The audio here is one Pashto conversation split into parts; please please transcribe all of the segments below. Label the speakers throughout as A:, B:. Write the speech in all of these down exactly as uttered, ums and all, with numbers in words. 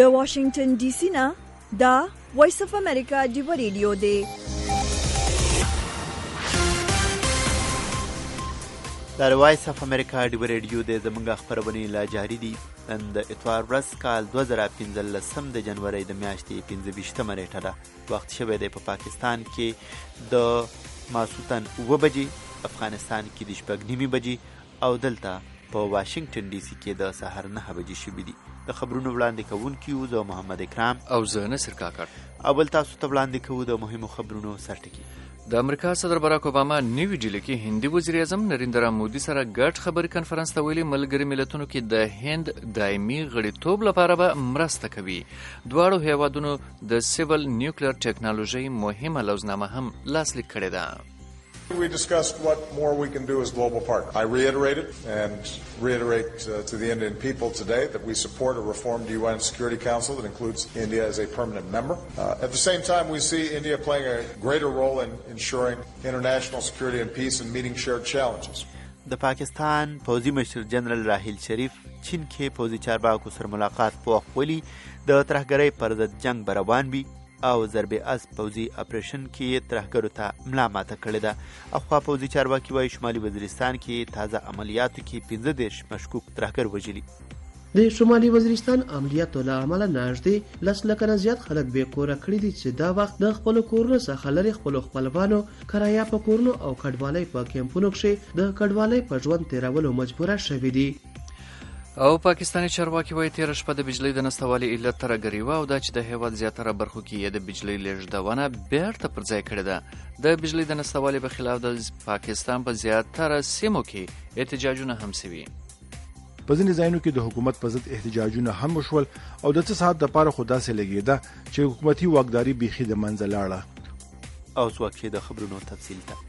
A: د واشنگټن ډي سي نه دا وایس اف امریکا ډیو ریډیو دی.
B: د وایس اف امریکا ډیو ریډیو د زمونږ خبرونه لا جاری دي. نن د اتوار ورځ کال دوه زره پنځلسم د جنوري د میاشتې پنځه ویشتمه نیټه ده. وخت شوی دی په پاکستان کې د ماسوتن اوه بجې، افغانستان کې د شپږ نیمې بجې او دلته په واشنگټن ډي سي کې د سهار نهه بجې شوي دي. د خبرونو وړاندې کوونکي یو زه محمد اکرام
C: او زه نصر کاکړ.
B: اول تاسو ته وړاندې کوو د مهمو خبرونو سرټکي.
C: د امریکا صدر باراک اوباما نیوی ډیلی کې هندي وزیر اعظم نریندرا مودي سره ګډ خبري کنفرانس ته ویلي ملګري ملتونو کې د هند دایمي غړیتوب لپاره به مرسته کوي. دواړو هیوادونو د سیول نیوکلیر ټیکنالوژي مهمه لوزنامه هم لاسلیک کړې ده.
D: We discussed what more we can do as global partners. I reiterated and reiterate uh, to the Indian people today that we support a reformed U N Security Council that includes India as a permanent member. Uh, at the same time, we see India playing a greater role in ensuring international security and peace and meeting shared challenges.
B: د پاکستان پوځي مشر جنرال راحیل شریف چین کې پوځي چارواکو سره ملاقات په وخت ویلي د ترهګرۍ پر ضد جنگ به روان وي او ضرب از پوځي اپریشن کې ترهګرو ته ملا ماته کړې ده. اخوا پوځي چارواکي وایي شمالي وزیرستان کې تازه عملیاتو کې پنځه دېرش مشکوک ترهګر وژلي.
E: د شمالي وزیرستان عملیاتو له امله نږدې لس لکه نه زیات خلک بې کوره کړي دي چې دا وخت د خپلو کورونو څخه لرې خپلو خپلوانو کرایه په کورونو او کډوالۍ په کیمپونو کښې د کډوالۍ په ژوند تېرولو مجبوره شوي دي.
C: او پاکستاني چارواکي وایي تېره شپه د بجلۍ د نشتوالي علت ترهګري وه او دا چې د هېواد زیاتره برخو کې یې د بجلۍ لېږدونه بېرته پر ځای کړې ده. د بجلۍ د نشتوالي په خلاف د پاکستان په زیاتره سیمو کې احتجاجونه هم سوي.
F: په ځینې ځایونو کې د حکومت په ضد احتجاجونه هم وشول او د څه ساعت دپاره خو داسې لګېده چې حکومتي واکداري بیخي د منځه لاړه.
B: او اوس وخت د خبرونو تفصیل ته.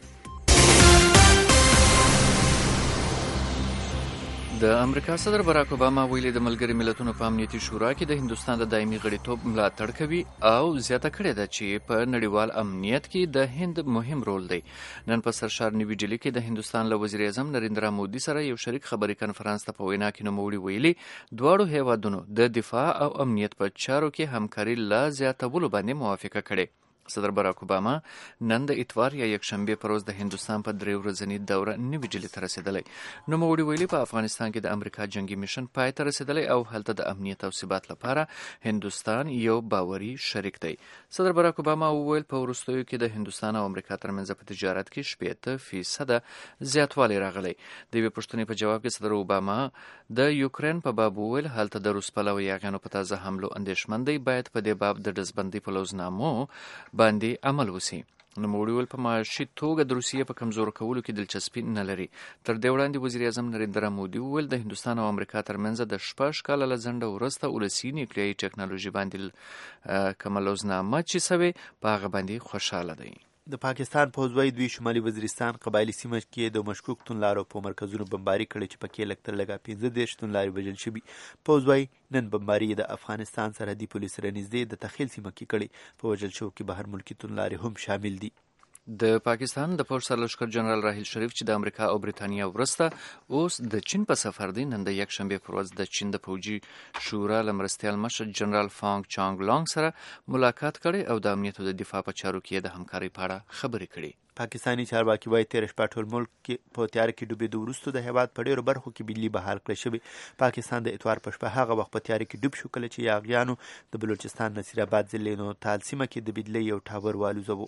C: د امریکا صدر باراک اوباما ویلي د ملګري ملتونو په امنیتي شورا کې د هندوستان د دایمي غړیتوب ملاتړ کوي او زیاته کړې ده چې په نړیوال امنیت کې د هند مهم رول دی. نن په سرشار نیوی ډیلی کې د هندوستان له وزیر اعظم نریندرا مودي سره یو شریک خبري کنفرانس ته په وینا کې نوموړي ویلي دواړو هیوادونو د دفاع او امنیت په چارو کې همکاري لا زیاتولو باندې موافقه کړې. صدر باراک اوباما نن د اتوار یا یکشنبه پر ورځ د هندوستان په درې ورځني دوره نیوی ډیلی ته رسېدلی. نوموړي ویلي په افغانستان کې د امریکا جنگي میشن پای ته رسېدلی او هلته د امنیت او ثبات لپاره هندوستان یو باوري شریک دی. صدر باراک اوباما وویل په وروستیو کې د هندوستان او امریکا ترمنځ په تجارت کې شپېته فیصده زیاتوالی راغلی. د یوې پوښتنې په جواب کې صدر اوباما د یوکرین په باب وویل هلته د روس پلوي یاغیانو په تازه حملو اندېښمن دی، باید په دې باب د ډزبندۍ په لوزنامو باندې عمل وسی. نوموړي ویل په معاشي توګه د روسیې په کمزورو کولو کې دلچسپي نه لري. تر دې وړاندې وزیر اعظم نریندرا مودي وویل د هندوستان او امریکا ترمنځ د شپږ کاله له ځنډه وروسته ولسي نیوکلیري ټیکنالوژي باندې کومه لوزنامه چې سوې په هغه باندې خوشحاله دی.
B: د پاکستان پوځ وایي دوی شمالي وزیرستان قبایلي سیمه کې د مشکوک توندلارو په مرکزونو بمباري کړې چې پکې لږ تر لږه پنځه دېرش توندلارې وژل شوي. پوځ وایي نن بمباري د افغانستان سرحدي پولیس سره نږدې د تخیل سیمه کې کړې. په وژل شوو کې بهر ملکي توندلارې هم شامل دي.
C: د پاکستان د پوځ سرلښکر جنرال راحیل شریف چې د امریکا او بریتانیا وروسته اوس د چین په سفر دی نن د یکشنبې پر ورځ د چین د پوځي شورا له مرستیال مشر جنرال فانګ چانګ لانګ سره ملاقات کړی او د امنیت او د دفاع په چارو کې د همکارۍ په اړه خبرې کړې.
B: پاکستاني چارواکي وایي تېره شپه ټول ملک کې په تیاره کې ډوبېدو وروسته د هېواد په ډېرو برخو کې بجلي بحال کړې شوې. پاکستان د اتوار په شپه هغه وخت په تیاره کې ډوب شو کله چې یاغیانو د بلوچستان نصیرآباد ضلع نوتال سیمه کې د بجلۍ یو ټاور والوزاوه.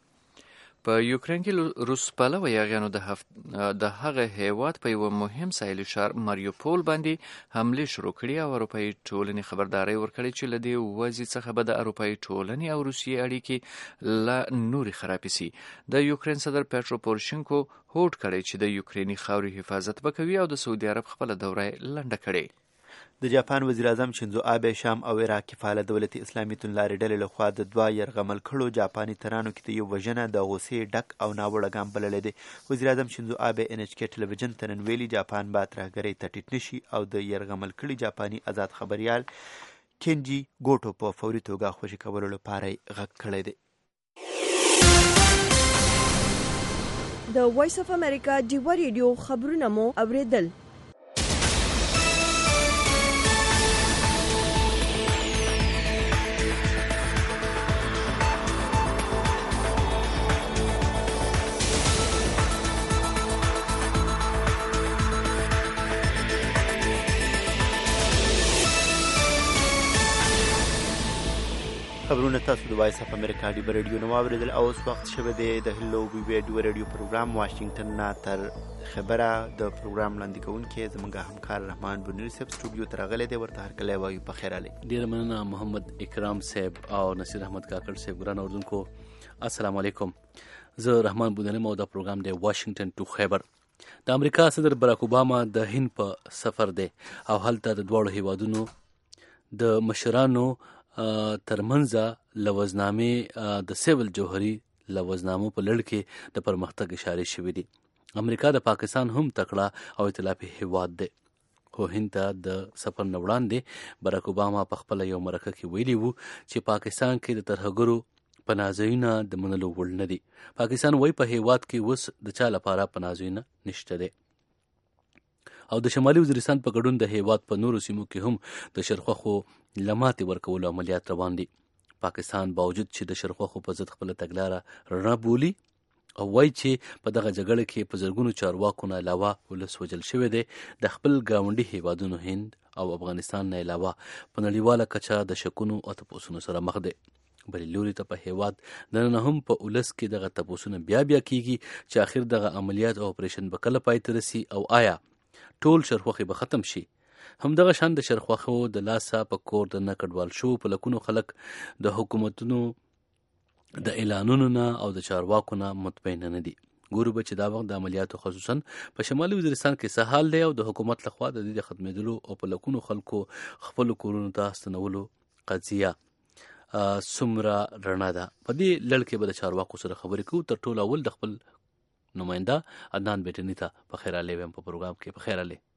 C: په یوکرین کې روس پلوه یاغیانو د د هغه هیواد په یو مهم ساحلي ښار ماریوپول باندې حملې شروع کړې او اروپایي ټولنې خبرداری ورکړې چې له دې وضع څخه به د اروپایي ټولنې او روسیې اړیکې لا نورې خرابې سي. د یوکرین صدر پیټرو پورشینکو هوډ کړی چې د یوکریني خاورې حفاظت به کوي او د سعودي عرب خپله دوره لنډه کړې.
B: د جاپان وزیر اعظم شینزو آبه شام او عراق کې فعاله دولتي اسلامي توندلارې ډلې لخوا د دوه یرغمل کړو جاپاني ترانو کې د یو وژنه د غوسې ډک او ناوړه ګام بللی دی. وزیر اعظم شینزو آبه ان ایچ کې ټلویزیون ته نن ویلي جاپان به ترهګرۍ ته ټیټ نشي او د یرغمل کړي جاپاني آزاد خبریال کینجی ګوټو په فوري توګه خوشي کولو لپاره یې غږ کړی دی.
A: د وایس اف امریکا ډیو ریډیو خبرونه مو اوریدل.
B: خبرونه تاسو د وایس اف امریکا ډیبر ریډیو نو اوریدل او اوس وخت شوه د هلو بي بي ډیبر ریډیو پروګرام واشنگټن نه تر خبره د پروګرام لاندې کوونکې زمونږ همکار رحمان بنیر صاحب سټوډیو ته راغلی دی، ورته هرکلی وایو په خیر علي.
G: ډېره مننه محمد اکرام صاحب او نصیر احمد کاکړ صاحب. ګران اردوونکو السلام علیکم. زه رحمان بنیر یم او دا پروګرام دی واشنگټن ټو خیبر. د امریکا صدر براک اوباما د هند په سفر دی او هلته د دواړو هیوادونو د مشرانو ترمنځ لوزنامې د سیول جوهري لوزنامو په لړ کې د پرمختګ اشارې شوې دي. امریکا د پاکستان هم تکړه او ائتلافي هیواد دی، خو هند ته د سفر نه وړاندې براک اوباما په خپله یو مرکه کې ویلي وو چې پاکستان کې د ترهګرو پناهځایونه د منلو وړ نه دي. پاکستان وایي په هیواد کې اوس د چا لپاره پناهځایونه نشته دی او د شمالي وزیرستان په ګډون د هیواد په نورو سیمو کې هم د شرخوخو لماتې ورکولو عملیات روان دي. پاکستان باوجود چې د شرخوخو په ضد خپله تګلاره رڼا بولي او وایي چې په دغه جګړه کې په زرګونو چارواکو نه علاوه ولس وژل شوی دی، د خپل ګاونډي هیوادونو هند او افغانستان نه علاوه په نړیواله کچه د شکونو او تپوسونو سره مخ دی. بلې لوري ته په هیواد دننه هم په ولس کې دغه تپوسونه بیا بیا کیږي چې آخر دغه عملیات او اپریشن به کله پای ته رسي او آیا ټول شرخوخي به ختم شي. همدغه شان د شرخوخو د لاسه په کور د نه کډوال شو په لکونو خلک د حکومتونو د اعلانونو نه او د چارواکو نه مطمئن نه دي. ګورو به چې دا وخت د عملیاتو خصوصا په شمالي وزیرستان کې څه حال دی او د حکومت لخوا د دې د ختمېدلو او په لکونو خلکو خپلو کورونو ته ستنولو قضیه څومره رڼا ده. په دې لړ کې به د چارواکو سره خبرې کوو. تر ټولو اول د خپل نماینده عدنان بیټني ته په خیر علي ویم په پروګرام کې. په خیر علي.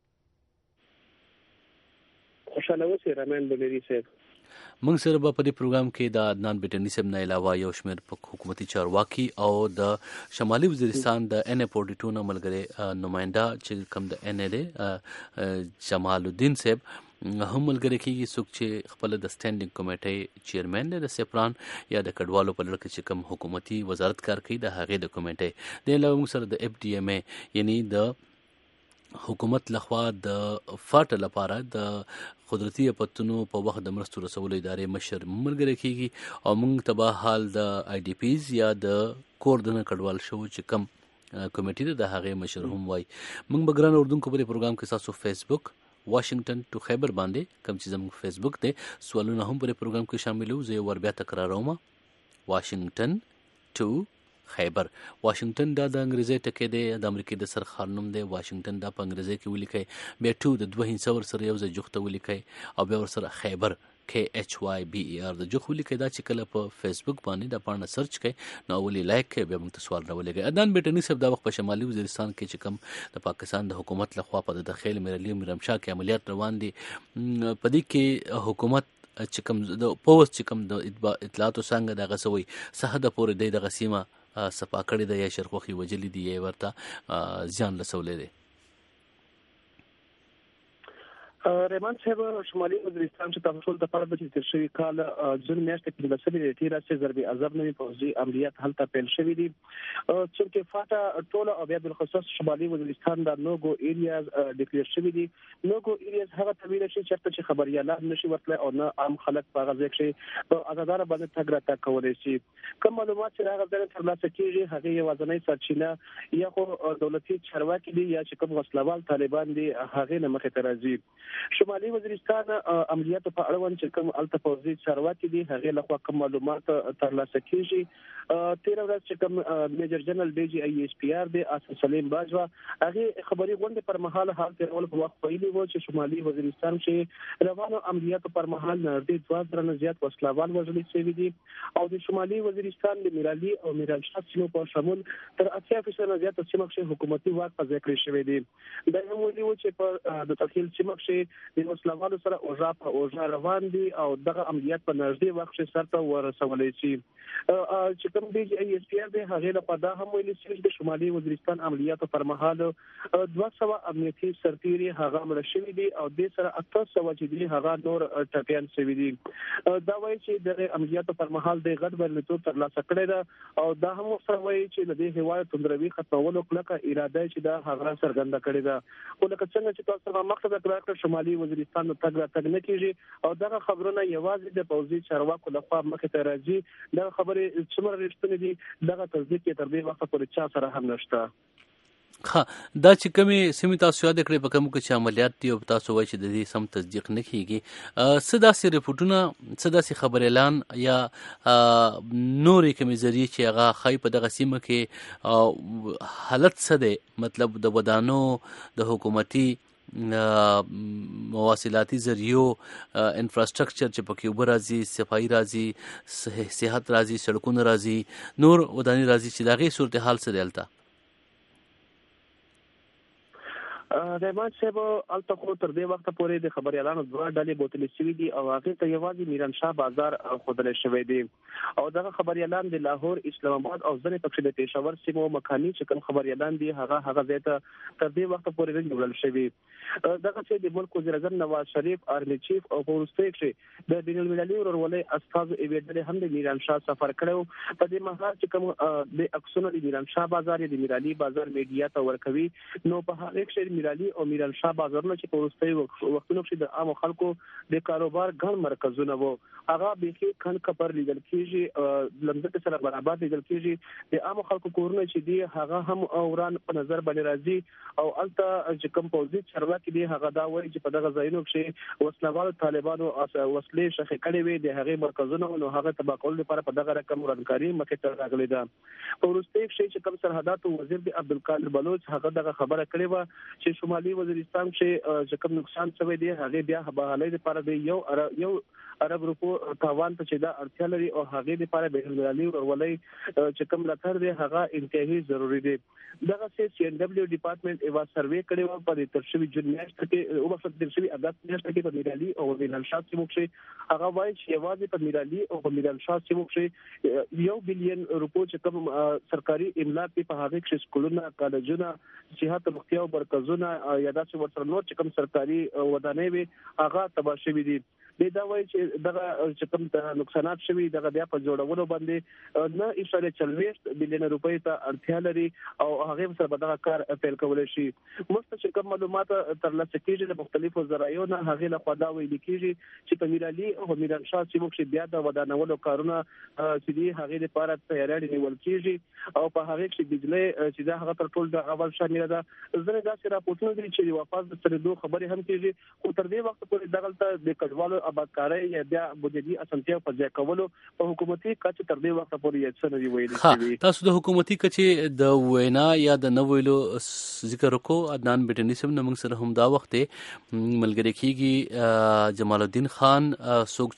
H: خوشاله اوسئ رحمان بنيري صاحب.
G: موږ سره به په دې پروګرام کې د عدنان بیټني صاحب نه علاوه یو شمېر حکومتي چارواکي او د شمالي وزیرستان د ان اے فورټي ټو نه ملګری نماینده چې کوم د ان اے دی جمال الدین صاحب هم ملګری کېږي، څوک چې خپل د سټینډینګ کمیټۍ چیرمن دی د سیپران یا د کډوالو په لړ کې چې کوم حکومتي وزارت کار کوي د هغې د کمیټۍ. د علاوه موږ سره د اف ډي ایم اے یعنی د حکومت لخوا د فاټ لپاره د قدرتي اپتونو په وخت د مرستو رسولو ادارې مشر ملګری کېږي او موږ ته به حال د آی ډي پیز یا د کور د نه کډوال شو چې کوم کمیټې ده د هغې مشر هم وایي. موږ به ګران اردوونکو په دې پروګرام کې ستاسو فیسبوک واشنگټن ټو خیبر باندې کوم چې زموږ فیسبوک دی سوالونه هم په پروګرام کې شامل وو. زه یو ور بیا تکراروم واشنگټن ټو خیبر. واشنگټن دا د انګریزي ټکی دی، د امریکای د سر ښار نوم دی. واشنگټن دا په انګریزي کې ولیکئ، بیا ټو د دوه هندسه ورسره یو ځای جوخته ولیکئ او بیا ورسره خیبر کې ایچ واي بي ای آر د جوخ ولیکئ. دا چې کله په فیسبوک باندې دا پاڼه سرچ کړئ نو اولي لایک کړئ، بیا موږ ته سوال راولېږئ. عدنان بیټني صاحب دا وخت په شمالي وزیرستان کې چې کوم د پاکستان د حکومت لخوا په د خیل میرعلي میرمشاه کې عملیات روان دي، په دې کې حکومت چې کوم د پوسټ چې کوم د اطلاعاتو څنګه دغه سوی صحه د پورې دی دغه سیمه صفا کړې ده یا شرخوخي وجلې دي یا ورته زیان رسولی دی.
H: رحمان صاحب شمالي وزیرستان چې تاسو ټول د پاره د تیر شوی کال جون میاشتې کې د لسمې نیټې راځي ضرب عذاب نوي پوځي عملیات هلته پیل شوې دي چې فاټا ټول او بیا بالخصوص شمالي وزیرستان د نوګو ایریاز ډیکلیئر شوې دي. نوګو ایریاز هغه طویل شي چې خبريالان نشي ورتلای او نه عام خلک په هغه ځای کې په آزادانه باندې تګ راتګ کولای شي. کوم معلومات چې هغه ځای ترلاسه کیږي هغه یوازینی سرچینه یا خو دولتي چارواکي دي یا چې کوم وسلوال طالبان دي هغه نه مخې ته راځي. شمالي وزیرستان عملیاتو په اړوند چې کوم الته پوځي چارواکي دي هغه لخوا کوم معلومات ترلاسه کیږي. تیر ورځ چې کوم میجر جنرال ډي جي آی ایس پی آر دی اسد سلیم باجوا هغه خبري غونډه پر مهال حال ترول په وخت ویلي وو چې شمالي وزیرستان کې روانو عملیاتو پر مهال نږدې دوه زره زیات وسلوال وژل شوي دي او د شمالي وزیرستان د میرعلي او میرمشاه سیمو په شمول تر اتیا فیصد زیات سیمو کې حکومتي واک په ځای کړی شوی دی. دا هم ویلي وو چې په د تخیل سیمو کې د وسلوالو سره اوژا په اوژا روان دي او دغه عملیات په نږدې وخت کې سرته ورسولای شي. چې کوم دی ای اس پی آر دی هغه له پدا هم ویل چې د شمالي وزیرستان عملیاتو پر مهال دوه سوه امنیتي سرتیري هغه مړ شوي دي او د سره اته سوه چې دي هغه نور ټپيان شوي دي. دا وایي چې د عملیاتو پر مهال د غټ بریالیتوب ترلاسه کړی ده او دا هم سره وایي چې د دې هوایي توندروي ختمولو کلکه اراده چې دا هغه څرګنده کړې ده. ولکه څنګه چې تاسو هغه مخکې د کړه شمالي وزیرستان ته تګ راتګ نه کیږي او دغه خبرونه یوازې د پوځي چارواکو لخوا مخې ته راځي. دغه خبرې څومره رښتینې دي دغه تصدیق یې تر دې وخته پورې چا سره هم نشته.
G: ها دا چې کومې سیمې تاسو یاد کړئ په کوم کې چې عملیات دي او تاسو وایي چې د دې سم تصدیق نه کیږي، څه داسې رپورټونه څه داسې خبر اعلان یا نورې کومې ذریعې چې هغه ښایي په دغه سیمه کې حالت څه دی، مطلب د ودانو د حکومتي مواصلاتي ذریعو انفراسترکچر چې پکې اوبه راځي، صفایي راځي، صحت راځي، سړکونه راځي، نور ودانۍ راځي چې د هغې صورتحال څه دی هلته؟
H: رحمان صاحب الته خو تر دې وخته پورې د خبريالانو دوه ډلې بوتلې شوې دي او هغه ته یوازې میران شاه بازار خودل شوی دی او دغه خبريالان د لاهور، اسلام آباد او ځنې پکې د پېښور سیمو مکاني چې کوم خبريالان دي هغه هغه ځای ته تر دې وخته پورې نه جوړل شوی. دغه چې د ملک وزیر اعظم نواز شریف، آرمي چیف او پولیسټیک چې د بین المللي ورولې استاذ ایویډل هم د میران شاه سفر کړو. په دې مهال چې کوم د اکسونو د میران شاه بازار د میرالي بازار میډیا ته ورکوي، نو په هغه کې میرالي او میران شاه بازارونه چې په وروستي وختونو کې د عام خلکو د کاروبار ګڼ مرکزونه وو، هغه به کن کپر لیدل کیږي، لمزه سره برابر لیدل کیږي. د عام خلکو کورونه چې دی هغه هم اوران په نظر باندې راځي او الته چې کوم پوزي چرواکي دی هغه دا وایي چې په دغه ځایونو کې وسلوال طالبانو وسلې شخې کړې وي د هغه مرکزونه، نو هغه تبا کول لپاره په دغه رقم ورانکاري مکه ته راغلي ده. په وروستي کې چې کوم سرحداتو وزیر دی عبدالقادر بلوچ هغه دغه خبره کړې و چې شمالي وزیرستان چې کوم نقصان شوی دی هغه بیا بحالۍ لپاره دی یو یو عرب روپو تاوان ته چې دا اړتیا لري او هغه لپاره بین المللي ورولې چې کوم لاتر دی هغه انتهایی ضروری دی. دغه سی ان ډبلیو ډپارټمنټ ایوا سروې کړی و په ترشوي جون میاشت کې او په ترشوي اگست میاشت کې په میرالي او میران شاه سیمو کې هغه وایي چې یوازې په میرالي او په میران شاه سیمو کې یو بلین روپو چې کوم سرکاري املاک په هغه کې سکولونه، کالجونه، صحت روغتیا مرکزونه یا داسې ورسره نور چې کوم سرکاري ودانۍ وي هغه تباه شوي دي. دا وایي چې دغه چې کوم نقصانات شوي دغه بیا په جوړولو باندې نه اشاره چلويشت بلین روپۍ ته اړتیا لري او هغه سره به دغه کار پیل کولای شي. مستقیم کوم معلومات ترلاسه کیږي د مختلفو ذرایعو نه، هغه له خوا دا ویل کیږي چې په میرالي او میران شاه سیمو کې بیا د ودانولو کارونه چې دي هغه لپاره تیاری نیول کیږي او په هغه کې بجلی چې دا هغه تر ټولو د اول شامل ده. زه دا چې راپورټونه دي چې وفاز د سره دوه خبرې هم کیږي خو تر دې وخت پورې دغلته د کډوالو آبادکارۍ یا بیا بودیجی اسانتیا په ځای کولو په حکومتي کچه تر دې وخت پورې یې څه نه دی ویلي شوی.
G: تاسو د حکومتي کچه د وینا یا د نو ویلو ذکر وکړو. عدنان بیٹنی سم نو موږ سره هم دا وخت ملګری کیږي جمال الدین خان څوک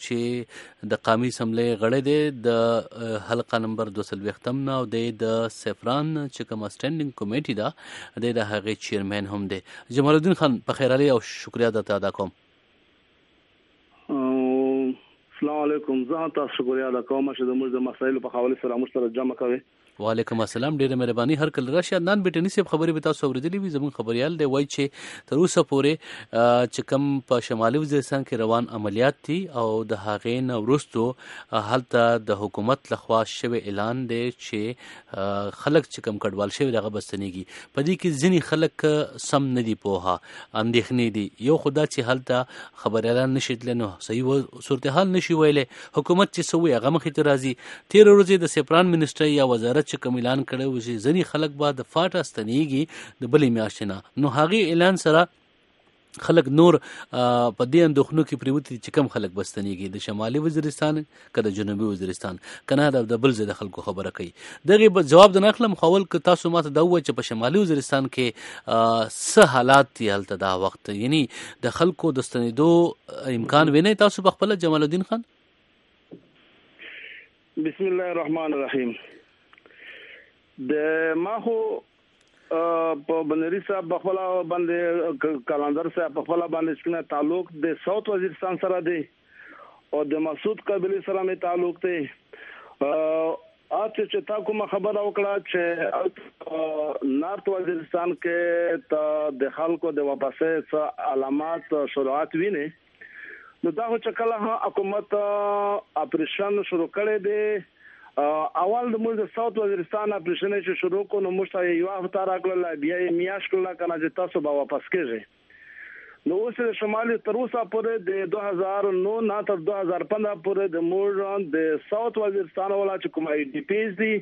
G: چې د قومي اسمبلی غړی دی د حلقه نمبر دو سل وختم نه او د سفران چې کوم سټینډینګ کمیټي دا د هغه چیرمن هم دی. جمال الدین خان په خیر علي او شکریا درته ادا کوم.
I: السلام علیکم. زه تاسو شکریا ادا کوم چې د موږ د مسایلو په حواله سره موږ سره جمع کوي.
G: وعلیکم السلام، ډیره مهرباني. هر کله راشي. عدنان بیٹنی صاحب خبرې به تاسو اوریدلې وي. زموږ خبريال دی وایي چې تر اوسه پورې چې کوم په شمالي وزیرستان کې روان عملیات دي او د هغې نه وروستو هلته د حکومت لخوا شوی اعلان دی چې خلک چې کوم کډوال شوي دغه بستنیږي. په دې کې ځینې خلک سم نه دي پوهه، اندېښنې دي. یو خدا چې هلته خبريالان نشي تللی نو صحیح صورتحال نشي ویلی. حکومت چې څه وایي هغه مخې ته راځي. تېره ورځ د سفران منسټر یا وزارت چې کوم اعلان کړی و چې ځینې خلک به د فاټه ستنېږي د بلې میاشتې نه، نو هغې اعلان سره خلک نور په دې اندېښنو کې پرېوتي چې کم خلک به ستنېږي د شمالي وزیرستان که د جنوبي وزیرستان که نه د بل ځای د خلکو خبره کوي. دغې به جواب د نه اخلم خو اول که تاسو ماته دا ووایئ چې په شمالي وزیرستان کې څه حالات دي هلته دا وخت، یعنی د خلکو د ستنېدو امکان وینئ تاسو په خپله جمال الدین خان؟
I: بسم الله الرحمن الرحیم. د ما خو په بنری صاحب بخپل باندې کلندر صاحب بخپل باندې څنګه تعلق د ساوث وزیرستان سره دی او د مسعود قبلی سره می تعلق دی. اته چې تا کوم خبر وکړه چې نارت وزیرستان کې ته د خلکو د واپسې څه علامات شروعات ویني، نو دا چې کله حکومت اپریشن شروع کړي دی اول د موږ د ساوث وزیرستان اپریشن چې شروع کو نو موږ ته یو هفته راکړل بیا یې میاش کړل کنه چې تاسو به واپس کېږئ. نو اوس د شمالي تر اوسه پورې د دوه هزار نو نه تر دوه هزار پنځه پورې د موږ د ساوث وزیرستان ولا چې کوم آی ډي پیز دي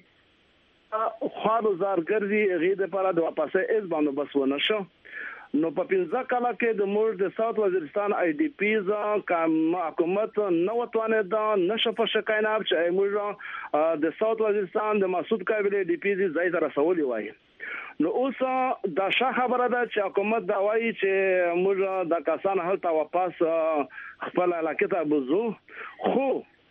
I: خو زار ګرځي غي د لپاره د واپسه اس باندې بس ونه شو. نو په پنځه کاله کې د موږ د ساوث وزیرستان آی ډي پیز کوم حکومت نو وتوانه دا نشه په شکایناب چې موږ د ساوث وزیرستان د مسعود کابل ډي پیز ځای ته رسولي وای. نو اوس دا ښه خبره ده چې حکومت دا وایي چې موږ د کسان هلته واپس خپل علاقه ته بوزو، خو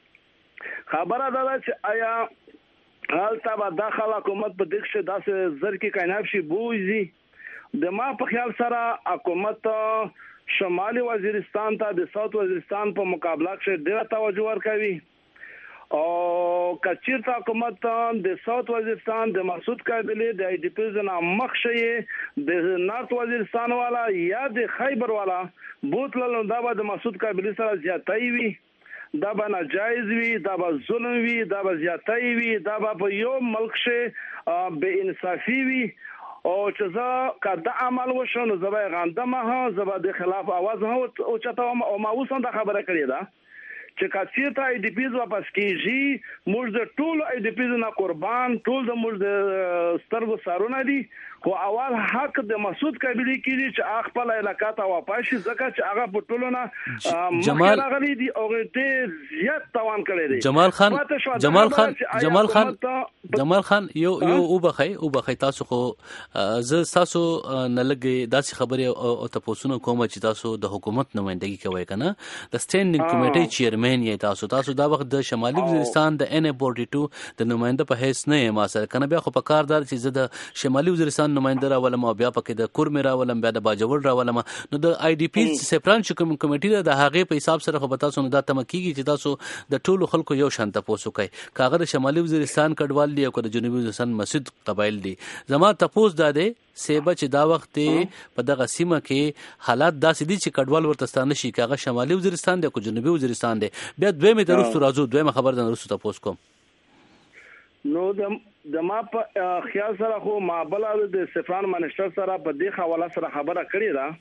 I: خبره ده چې آیا هلته به داخله حکومت په دغه څه داسې زر کې کایناب شي بوزي. د ما په خیال سره حکومت شمالي وزیرستان ته د ساوث وزیرستان په مقابله کې ډېر توجه ورکوي او کچیرته حکومت د ساوث وزیرستان د مسعود کابل د آی ډي پیز نه مخشي د نارت وزیرستان والا یا د خیبر والا بوتل دا به د مسعود کابل سره زیاتای وي، دا به ناجایز وي، دا به ظلم وي، دا به زیاتای وي، دا به په یو ملک شه بے انصافي وي او چې زه کدا عمل وشو نو زبا غندمه ها زبا د خلاف आवाज ها او چاته او ما اوسم دا خبره کړې ده چې کاڅیته آی ډي پیز واپس کیږي موږ د ټول آی ډي پیز نه قربان ټول د موږ د سترګو سارونه دي، خو اول حق د مسعود کابل کیږي چې خپل علاقه ته واپس شي ځکه چې هغه په ټولو نه
G: جمال
I: غلي دي او ډېر زیات توان کړی دی.
G: جمال خان جمال خان جمال خان جمال خان یو یو او بخای او بخای تاسو خو زه تاسو نه لګي داسې خبره او تاسو کوم چې تاسو د حکومت نمائندګي کوي کنه د سټینډینګ کمیټې چیرمن یې تاسو تاسو دا وخت د شمالي وزیرستان د ان فورټي ټو د نماینده په حیث نه ما سره کنه بیا خو په کاردار چې زه د شمالي وزیرستان نماینده راولم او بیا پکې د کور میرا ولم بیا د باجوړ راولم نو د آی ډي پی سپران چې کوم کمیټې د هغه په حساب سره خو تاسو نه دا تمکیږي چې تاسو د ټولو خلکو یو شان تاسو کوي کاغه د شمالي وزیرستان کډوال دی او د جنوبي وزیرستان مسعود قبایل دي. زما تاسو دا دی سیبه چې دا وخت په دغه سیمه کې حالات داسې دي چې کډوال ورته ستانه شي کاغه شمالي وزیرستان دی او جنوبي وزیرستان دی. بیا دوی مې درستو راځو دوی مې خبر ده درستو تاسو کوم
I: نو د د ما په خیال سره خو ما بل د سفران منشتر سره په دې حواله سره خبره کړې ده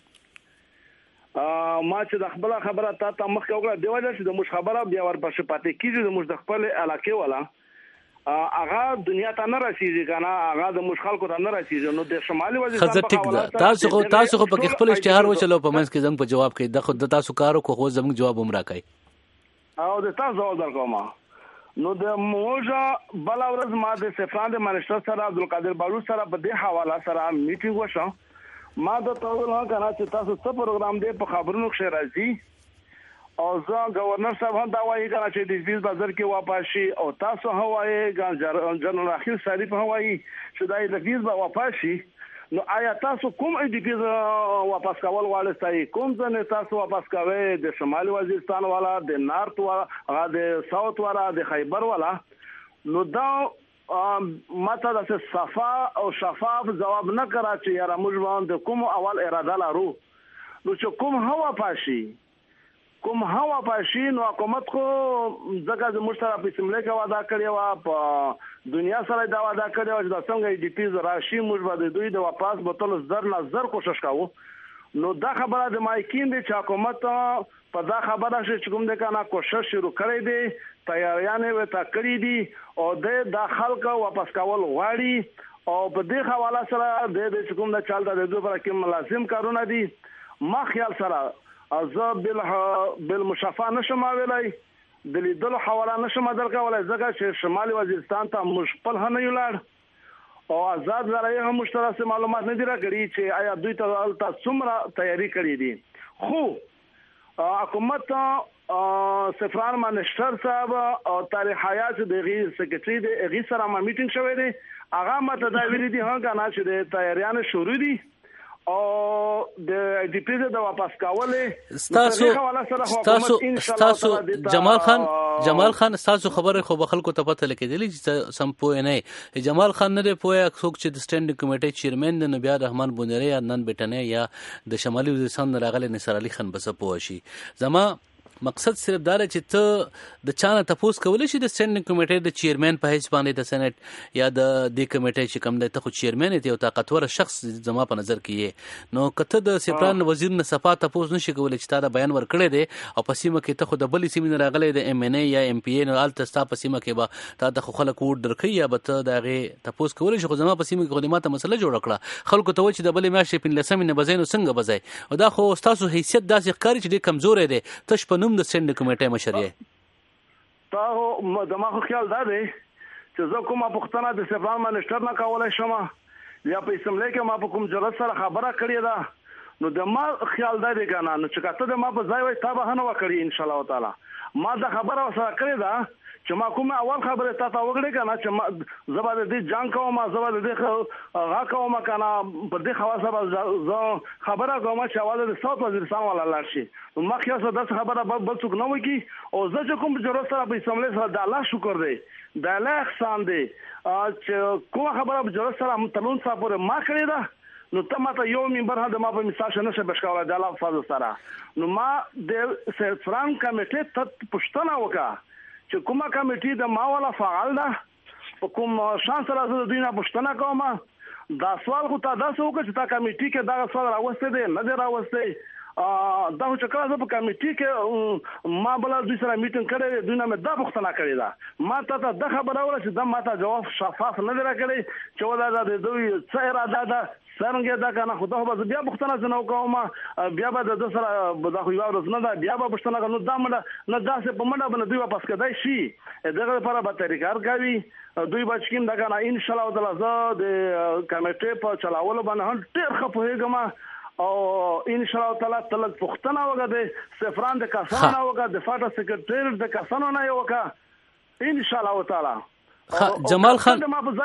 I: ما چې د خپل خبره تا ته مخ وکړه دی وجه چې د مش خبره بیا ورپسې پاتې کیږي د مش د خپل علاقې ولا هغه دنیا ته نه رسیږي کنه هغه د مش خلکو ته نه رسیږي. نو د شمالي وزیرستان په حواله
G: تاسو خو تاسو خو په خپل اشتهار وچلو په منځ کې زنګ په جواب کې د خود تاسو کارو خو زموږ جواب هم راکړي
I: او د تاسو ځواب درکوم. نو د موجه بل ورځ ما د سفران د منشتر سره عبدالقادر بارو سره په دې حواله سره میټینګ وشو. ما د تاسو نه کنه چې تاسو څه پروګرام دی په خبرونو کې راځي او زه گورنر صاحب هم دا وایي کنه چې د بیس بازار کې واپس شي او تاسو هوایي جنرال اخیل شریف هوایي چې دای د بیس با واپس شي. نو آیا تاسو کوم ای ډي پی واپس کول غواړئ کوم ځنه تاسو واپس کوئ د شمالي وزیرستان والا د نارت والا د ساوث والا د خیبر والا؟ نو دا ماته د صفا او شفاف جواب نه کرا چې یاره موږ باندې کوم اول اراده لرو نو چې کوم هوا پاشي کوم هوا پاشي نو حکومت خو ځکه د مشترک په سیمه کې وعده کړی و په دنیا سره دا وعده کړی و چې د څنګه ډي پی راشي موږ به د دوی د واپس بوتل زر نه زر کوشش کوو. نو دا خبره د مایکین دی چې حکومت په دا خبره چې کوم د کنه کوشش شروع کړی دی تیاریانه وتا کړی دي او د داخل کا واپس کول غواړي او په دې حواله سره د کوم د چالت د دوه پر کې ملازم کارونه دي. ما خیال سره از بل بل مشافه نشم ویلای د لیدلو حواله نشم درکولای ځکه چې شمالي وزیرستان ته مشپل نه یولار او آزاد زراعي هم مشترک معلومات نه دی راکړي چې آیا دوی ته الته څومره تیاری کړې دي. خو حکومت سفران منشتر صاحب او تاریخ حیات دغه سکرټری د غي سره ما میټینګ شوې دي هغه ماته دا ویلي دي هغه نه چې د تیاریان شروع دي او د ډي پی د واپس کولې
G: تاسو تاسو تاسو جمال خان جمال خان تاسو خبره خو خلکو ته پته لګیدلی چې سم پوه نه جمال خان نه پوهه څوک چې د سټینډینګ کمیټې چیرمن د نبی رحمان بونری یا نن بټنه یا د شمالي وزیرستان راغلي نصر علي خان بس پوه شي. زما مقصد صرف دا چې ته د چانه تپوس کولی شي د سټینډینګ کمیټې د چیرمن په حیث باندې د سېنات یا د دې کمیټې چې کوم دی ته خو چیرمن یې یو طاقتور شخص زما په نظر کې یې نو کته د سپران وزیر نه صفا تپوس نشي کولی چې تا دا بیان ورکړی دی او په سیمه کې ته خو د بلې سیمې نه راغلی د ایم ان ای یا ایم پی ای نه هلته ستا په سیمه کې به تا د خو خلک ووټ درکوي یا به ته د هغې تپوس کولی شي خو زما په سیمه کې خو دې ماته مسله جوړه کړه خلکو ته وایي چې د بلې میاشتې پنځلسمې نه به ځئ نو څنګه به ځئ او دا خو ستاسو حیثیت داسې ښکاري چې ډېر کمزوری دی تش په نوم د سټینډینګ کمیټې مشر یې
I: تا خو زما خو خیال دا دی چې زه کومه پوښتنه د سفران منسټر نه کولی شم یا په اسمبلی کې ما په کوم جرأت سره خبره کړې ده نو د ما خیال دا دی که نه نو چې که ته د ما په ځای وای تا به ښه نه وه کړې انشاءالله تعالی ما دا خبره ورسره کړې ده چې ما کومه اول خبرې تا ته وکړې که نه چې ما زه به د دې جنګ کوم زه به د دې هغه کوم که نه په دې خواصه به زه خبره کوم چې اول د ساوت وزیرستان والا لاړ شي نو ما خیال سره داسې خبره بل څوک نه وکړي او زه چې کوم جرأت سره په اسمبلی سره د الله شکر دی د الله احسان دی چې کومه خبره په جرأت سره تلون سره پورې ما کړې ده نو ته ماته یو منبر هم د ما په مثال شه نشه بشکولی د الله فضل سره نو ما د سفران کمیټې ته پوښتنه وکړه چې کومه کمیټې د ما والا فعال ده په کوم شان سره زه د دوی نه پوښتنه کوم دا سوال خو تا داسې وکړه چې تا کمیټې کې دغه سوال راوستی دی نه دی راوستی دا خو چې کله زه په کمیټې کې ما بله دوی سره میټینګ کړی دی دوی نه مې دا پوښتنه کړې ده ما تا ته دا خبره وکړه چې دا ما ته جواب شفاف نه دی راکړی چې ودا د دوی څه اراده ده څرنګه دا که نه خو دا خو به زه بیا پوښتنه ځنه وکوم بیا به د ده سره دا خو یوه ورځ نه ده بیا به پوښتنه کوم نو دا منډه نه داسې په منډه به نه دوی واپس کېدای شي دغه لپاره به طریقار کوي دوی به چې کوم دا که نه انشاءالله تعالی زه د کمیټې په چلاولو باندې هم ډېر ښه پوهېږم او ان شاء الله تعالی تل پختنه وګه د سفران د کسانو وګه د فاټا سیکریټری د کسانو نه وګه ان شاء الله تعالی
G: جمال خان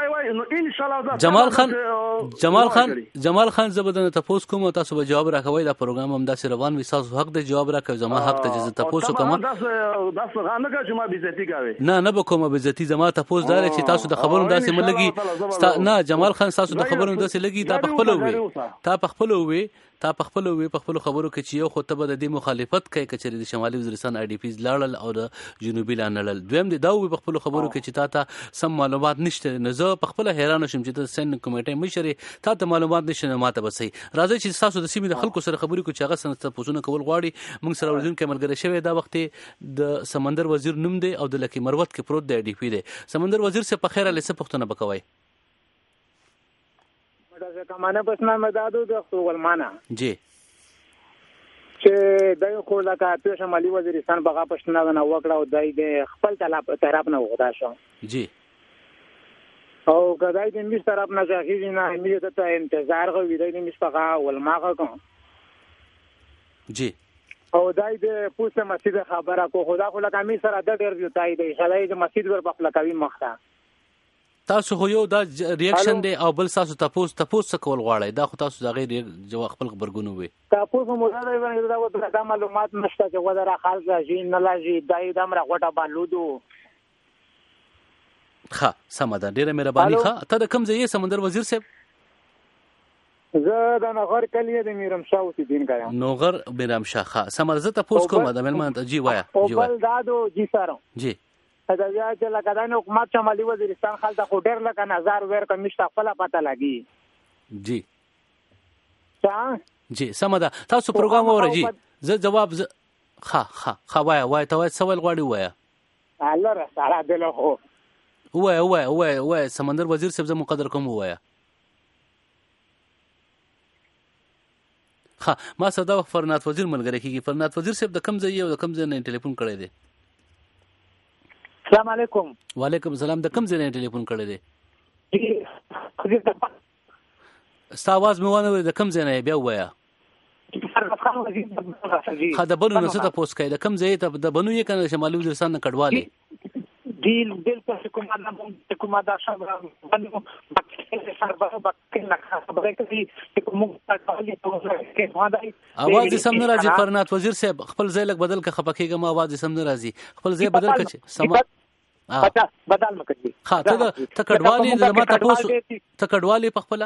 G: جمال خان جمال خان جمال خان زبدن تاسو کوم تاسو به جواب راکوي دا پروګرام هم داسې روان وي تاسو حق د جواب راکوي زما حق ته چې تاسو کوم
I: تاسو غانه کا چې ما بیزتی کوي
G: نه نه به کومه بیزتی زما تاسو دار چې تاسو د خبرونو داسې ملګي نه جمال خان تاسو د خبرونو داسې لګي دا په خپل وي تا په خپل وي تا په خپل وی په خپل خبرو کې چې یو خو ته به د دې مخالفت کوي کچې د شمالي وزیرستان آی ډي پیز لاړل او د جنوبي لانل دویم دی دا وی په خپل خبرو کې چې تا ته سم معلومات نشته نه زه په خپل حیران شوم چې د سن کمیټې مشر تا ته معلومات نشته ماته بسې راځي چې تاسو د سیمې د خلکو سره خبرې کو چې هغه سره پوښتنه کول غواړي موږ سره ورزون کې ملګری شوی دا وخت د سمندر وزیر نوم دی او د لکی مروت کې پروت دی آی ډي پی دی سمندر وزیر سے په خیره لسه پوښتنه وکوي
J: مدازه کمانه بسنا مدادو د خپلمانه
G: جی
J: چې دای خو لکه په شمالي وزیرستان بغا پښتنه نه وکړه او دای د خپل طلب طرف نه وغدا شو
G: جی
J: او کدای د مش طرف نه ځاګی نه امید ته انتظار غوې دای د مش بغا ولماغه کوم
G: جی
J: او دای د پوسټ مسجد خبره کو خدا خو لکه می سره د ډیر دی دای د خلای د مسجد ور په خلکوي مخته
G: تاسو خو یو دا ریاکشن دی او بل تاسو تاسو تاسو کول غواړئ دا خو تاسو دا غیر جواب خپل خبرګونو وي
J: تاسو مو دا باندې دا وته دا معلومات نشته چې ودره خالص راځي نه لاږي دای د امر غوټه بالودو
G: ښه سم ده ډیره مهرباني ښه ته د کوم ځای سمندر وزیر صاحب
J: زه د نغر کلیه د میرم شاه اوسیدین کایم
G: نوغر میرم شاه ښه سم زه تاسو کوم د ملمان جی وایا
J: جی وایا بل دادو جی سره
G: جی
J: دا یا چې لکه د حکومت شمالي وزیرستان خلک خو ډېر لکه نظر ور کوم مشت خپل پته لګي
G: جی
J: څه
G: جی سم ده تاسو پروګرام اورئ زه جواب ښه ښه ښه وایا وایا ته سوال غواړي وایا
J: الله را سره دله هو
G: وایا وایا وایا وایا سمندر وزیر صاحب زه مقدر کوم وایا ښه ما صدا فرنات وزیر ملګری کیږي فرنات وزیر صاحب د کم ځای او د کم ځای نه ټلیفون کړی دی
J: السلام علیکم
G: وعلیکم السلام د کوم ځای نه ټلیفون کړی دی ستا आवाज مې وانه د کوم ځای نه بیا وایا خا د بنو نه څه تاسو کوي د کوم ځای ته د بنو یې کنه شمالي وزیرستان نه کډواله
J: دیل دل په کومه د کومه د شبره باندې بکې سره بکې نه خبره کوي چې کومه تاکالي توګه کې
G: आवाज سم نه راځي فرنات وزیر صاحب خپل ځای لک بدل ک خپکیږم आवाज سم نه راځي خپل ځای بدل کړي سم
J: پتا بدل مکړي
G: ها ته ته کډوالي د ما تاسو ته کډوالي په خپل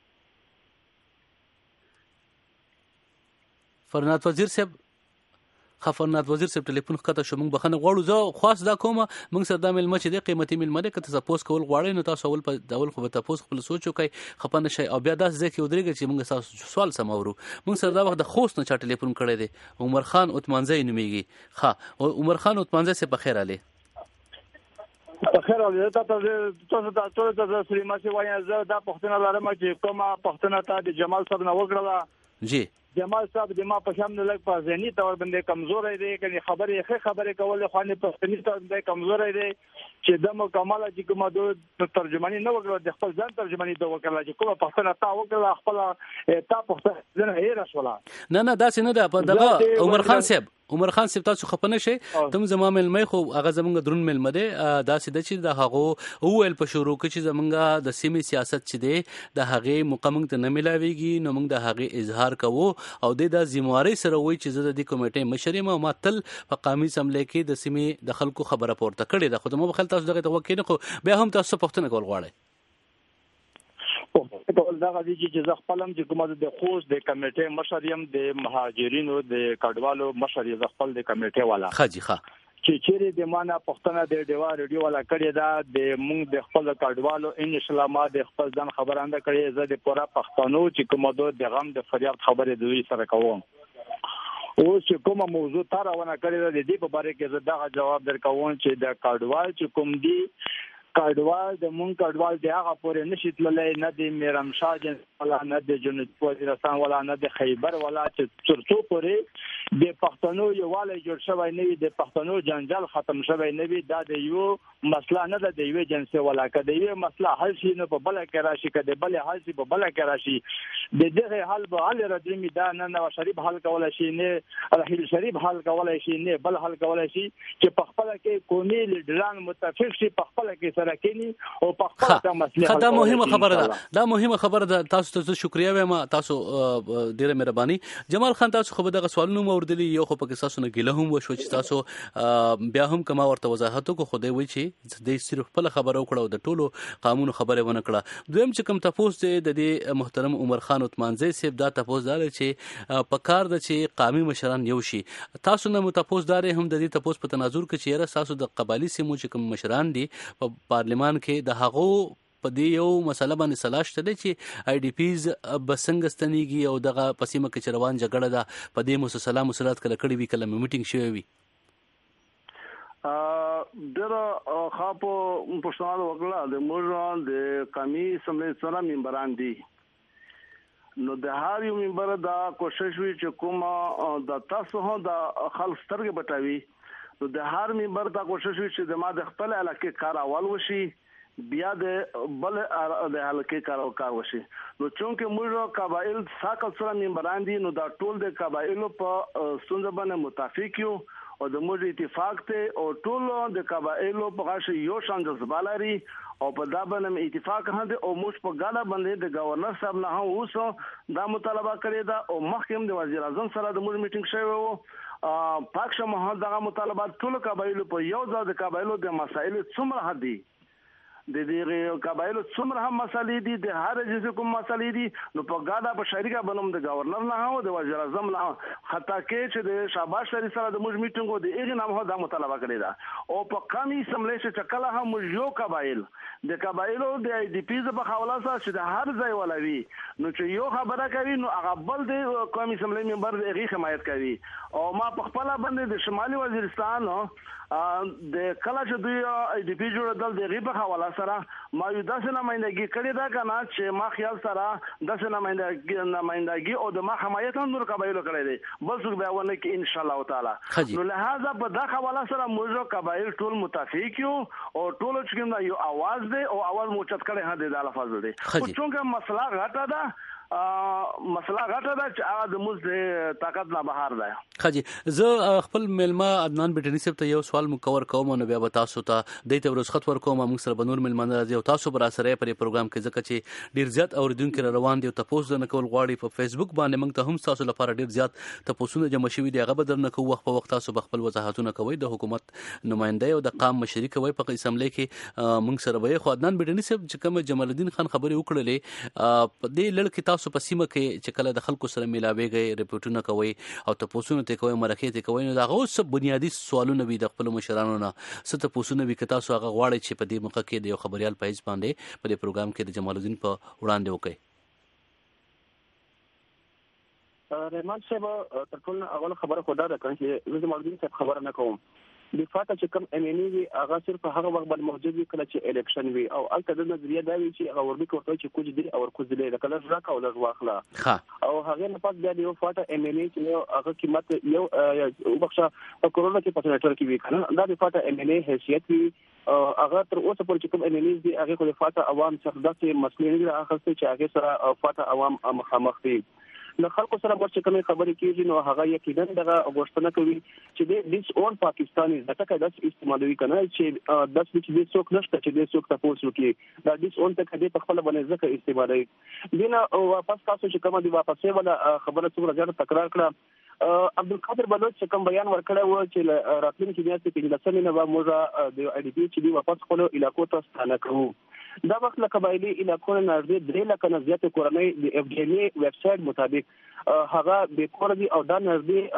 G: فرنات وزیر صاحب خفرنات وزیر صاحب ټلیفون ښکته شو موږ بخښنه غواړو زه خاص دا کومه موږ سره دا مېلمه چې دی قیمتي مېلمه دی که ته تپوس کول غواړئ نو تاسو اول په اول خو به تپوس خپل سوچ وکړئ خفه نه شئ او بیا داسې ځای کې ودرېږئ چې موږ ستاسو سوال سم اورو. موږ سره دا وخت د خوست نه چا ټلیفون کړی دی عمر خان عثمانزی نومېږي. ښه عمر خان عثمانزی صاحب بخیر علي.
K: بخیر علي تاسو ته ټول ته سلیمان سي وایم زه دا پوښتنه لرم چې کومه پوښتنه ته د جمال صاحب نه وکړه.
G: جی
K: جمال صاحب د ما په شام نه لګ په ذهني تور باندې کمزورې دي کني خبرې ښه خبرې کول خو نه په ذهني تور باندې کمزورې دي چې د مکمله چې کومه د ترجمانی نه وکړه د خپل ځان ترجمانی د وکړه چې کومه پښتنه تا وکړه خپل تا پښتنه نه هیر شولا نه
G: نه داسې نه ده دغه عمر خان صاحب عمر خان صاحب تاسو خپنه شي تم زما ملمه خو هغه زمونږ درون ملمه دي داسې د چې د هغه اول په شروع کې چې زمونږ د سیمې سیاست چې دی د هغه مقامنګ ته نه ملاويږي نو موږ د هغه اظهار کوو او د ذمہواری سره وای چې زه د دې کمیټې مشر یم او ما تل په قومي اسمبلی کې د سیمې د خلکو خبره پورته کړې ده خو د مو بخل تاسو دغه توقع نه خو بیا هم تاسو پښتنه کول غواړئ.
K: ټول دا غوډي چې زه خپلم چې کومه د خوست د کمیټې مشر یم د مهاجرینو د کډوالو مشر یم خپل د کمیټې والا.
G: خاجي ښه
K: چې چیرې د معنا پښتنه د ډیوا ریډیو والا کړی دا د مونږ د خپل کډوالو ان شاء الله ما د خپل ځان خبرانده کړی زه د پورا پښتنو چې کومه د غم د فریاد خبرې دوی سره کوم. او چې کومه موضوع تاراونه کړی د دې په اړه کې زه دا جواب درکوم چې د کډوال چې کوم دی کډوال د مونږ کډوال دی هغه پورې نشي تللی نه د میرم شاه جن ولا نه د جنوب وزیرستان ولا نه د خیبر ولا چې ترڅو پورې د پښتنو یواله جوړ شوی نه وي د پښتنو جنجال ختم شوی نه وي دا د یو مسله نه ده د یو جنسي ولا کده یو مسله حل شي نه په بل کې راشي کده بل حل شي په بل کې راشي د دغه حل به علي رضی دا نه نو شریف حل کولای شي نه رحیل شریف حل کولای شي نه بل حل کولای شي چې په خپل کې قومي لیډران متفق شي په خپل کې سره کینی او په خپل ته مسله
G: دا مهمه خبره ده دا مهمه خبره ده تاسو ته شکریا وایم تاسو ډیره مهرباني. جمال خان تاسو خو دغه سوالونه موردلی یو خو پکې تاسو نه ګیله هم وشو چې تاسو بیا هم کما ورته وضاحت کو خو دی وی چې د صرف خپل خبرو کړو د ټولو قانون خبره ونه کړه. دویم چې کوم تاسو د دې محترم عمر خان عثمانزی صاحب دا تاسو دار چې په کار د چې قومي مشران یو شي تاسو نه متپوس دار هم د دې تاسو په تناظر کې چې تاسو د قبایلی سیمو چې کوم مشران دي په پارلیمان کې د هغو په دې یو مسله باندې سلاش تل چې آی ډی پیز بسنګ ستنیږي او دغه پسیمه کې چروان جګړه ده په دې مسله مسلات کله کړي وی کله میټینګ شوی وي.
I: ا دغه خاپو پښتون وکړه د موږ د قومي سمې سره ممبران دي نو د هر یو ممبر دا کوشش وی چې کوم د تاسو هم د خلک سترګې بټوي نو د هر ممبر دا کوشش وی چې د ما د خپل علاقې کار اول وشي بیا د بل د حلقې کار او کار وشي نو چونکه موږ قبایل ساکل سره ممبران دي نو دا ټول د قبایلو په ستونزه باندې متفق یو او د موږ اتفاق ته او ټول د قبایلو په غاښ یو شان جذبه لري او په دا باندې اتفاق هده او موږ په ګاډه باندې د گورنر صاحب نه اوس دا مطالبه کړی دا او مخکې د وزیر اعظم سره د موږ میټینګ شوی وو پاکشه مهال دغه مطالبات ټول قبایلو په یو ځای د قبایلو د مسایل څومره هدي د دې قبایلو څومره هم مسالې دي د هر جزء کوم مسالې دي نو په ګاډه په شریکه بنوم د گورنر نه او د وزیر اعظم نه خطا کې چې د شاباش شریف سره د موږ میټینګ د ایغه نام هو دا مطالبه کړی دا او په قومي اسمبلی چې کله هم یو قبایل د قبایلو د ای ډی پی په حواله سره چې د هر ځای ولوي نو چې یو خبره کوي نو هغه بل د قومي اسمبلی ممبر د ایغه حمایت کوي او ما په خپل باندې د شمالي وزیرستان د کله چې دوی ای ډی پی جوړ دل د غیبه حواله سره ما یو داسې نمائندګي کړې ده کنه چې ما خیال سره داسې نمائندګي نمائندګي او د ما حمایت هم نور قبایلو کړې دي بل څه بیا ونه کې ان شاء الله تعالی نو لہذا په دا حواله سره موږ قبایل ټول متفق یو او ټول چې کوم یو आवाज دی او आवाज موچت کړي هدا د الفاظ دی خو څنګه مسله غټه ده مسله غټه ده چې هغه د موږ د طاقت نه بهر ده.
G: خاجي زه خپل ملما عدنان بټنی صاحب ته یو سوال مکور کوم نو بیا به تاسو ته د ته ورځ خط ورکوم موږ سره بنور ملمانه راځي او تاسو بر سره پر پروګرام کې ځکه چې ډیر زیات اوریدونکو روان دي او تاسو نه کول غواړي په فیسبوک باندې موږ ته هم تاسو لپاره ډیر زیات تاسو جمع شوي دي هغه بدر نه کوو وخت په وخت تاسو خپل وضاحتونه کوي د حکومت نمائنده او د قام مشري کوي په اسمبلی کې موږ سره به خو عدنان بټنی صاحب چې کوم جمال الدین خان خبري وکړلې په دې لړ کې تاسو په سیمه کې چې کله د خلکو سره ملاويږئ ریپورتونه کوي او تاسو ته کوي مرکه ته کوي نو دا اوس بنیادی سوالونه وي د خپل مشرانو نه ست تاسو نه وي که تاسو هغه غواړئ چې په دې موقع کې د یو خبريال پایز باندې په دې پروګرام کې د جمال الدین په وړاندې وکړي.
H: رحمان صاحب تر ټولو اول خبره خو دا ده چې زه جمال الدین صاحب خبره نه کوم د فاته چې کوم ام ان ای وی هغه صرف هغه وخت باندې موجود وي کله چې الیکشن وي او الته د نظریه دا وی چې هغه وربي کوي چې کوج دی او کوج دی د کله ځکه او لږ واخله او هغه نه پات بیا یو فاته ام ان ای چې هغه قیمت یو وبخښه په کورونا کې په سنټر کې وی کنه دا د فاته ام ان ای حیثیت وی هغه تر اوسه پورې چې کوم ام ان ای دی هغه خو د فاته عوام څخه داسې مسلې نه راخسته چې هغه سره فاته عوام مخامخ دي له خلکو سره ورته کومې خبرې کیږي نو هغه یقینا دغه غوښتنه کوي چې د دیس اون پاکستاني ځکه دا استعمالوي کنه چې داس چې د څوک نشته چې د څوک تاسو کې دا دیس اون ته کدي په خپل باندې ځکه استعمالوي دینه واپس تاسو چې کومه دی واپسې ولا خبره څومره ځان تکرار کړه عبدالقادر بلوچ چې کوم بیان ورکړی و چې راتلونکي میاشتې کې د لسمې نه به موږ د اي ډي پي چې دی واپس خپل علاقو ته ستانه کوو دا وخت له قبایلی علاقو نه نږدې درې لکه نه زیاتې کورنۍ د اف ډي ام ای ویب سټ مطابق هغه به کور دي او دا